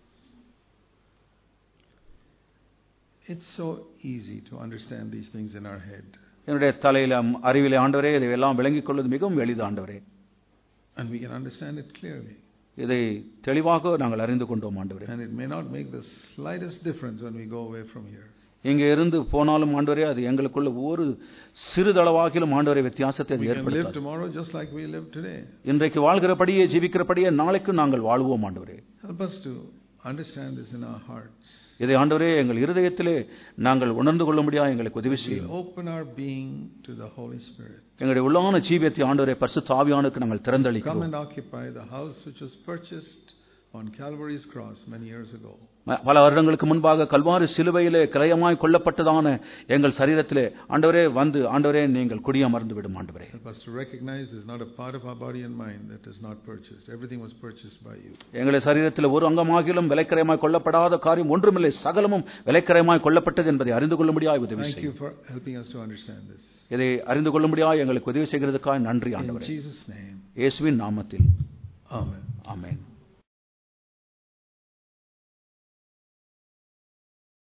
S1: it's so easy to understand these things in our head.
S2: என்னுடைய தலையில அறிவிலே ஆண்டவரே இதை எல்லாம் விளங்கிக் கொள்வது மிகவும் எளிது ஆண்டவரே.
S1: And we can understand it clearly.
S2: இதை தெளிவாக நாங்கள் அறிந்து கொண்டோம் ஆண்டவரே.
S1: And it may not make the slightest difference when we go away from here.
S2: இங்கே இருந்து போனாலும் ஆண்டவரே அது எங்களுக்குள்ள ஒரு சிறிதளவாகிலும் ஆண்டவரே வித்தியாசத்தை ஏற்படுத்தாது.
S1: We can live tomorrow just like we live today.
S2: இன்றைக்கு வாழ்கிறபடியே ஜீவிக்கிறபடியே நாளைக்கு நாங்கள் வாழ்வோம் ஆண்டவரே.
S1: Help us to understand this in our hearts.
S2: இதை ஆண்டவரே எங்கள் இருதயத்திலே நாங்கள் உணர்ந்து கொள்ள முடியாது எங்களுக்கு உதவி செய்யும்.
S1: Open our being to the Holy Spirit.
S2: எங்களுடைய உள்ளான ஜீவியத்தை ஆண்டவரே பரிசுத்த ஆவியானுக்கு நாங்கள் திறந்தளிக்கிறோம்.
S1: Come and occupy the house which was purchased on Calvary's cross many years ago.
S2: பல வருடங்களுக்கு முன்பாக கல்வாரி சிலுவையிலே கிரயமாய் கொல்லப்பட்டதான எங்கள் சரீரத்திலே ஆண்டவரே வந்து ஆண்டவரே நீங்கள் குடியமர்ந்து விடும் ஆண்டவரே.
S1: Help us to recognize this is not a part of our body and mind that is not purchased. Everything was purchased by you.
S2: எங்களுடைய சரீரத்திலே ஒரு அங்கமாகிலும் விலைக்கிரயமாய் கொல்லப்படாத காரியம் ஒன்றுமில்லை, சகலமும் விலைக்கிரயமாய் கொல்லப்பட்டது என்பதை அறிந்து கொள்ள முடியாது உதவி செய்யும்.
S1: Thank you for helping us to understand this.
S2: இதை அறிந்து கொள்ள முடியாது எங்களுக்கு உதவி செய்கிறதுக்காக நன்றி ஆண்டவரே.
S1: In Jesus' name.
S2: இயேசுவின் நாமத்தில்
S1: Amen.
S2: ஆமென்.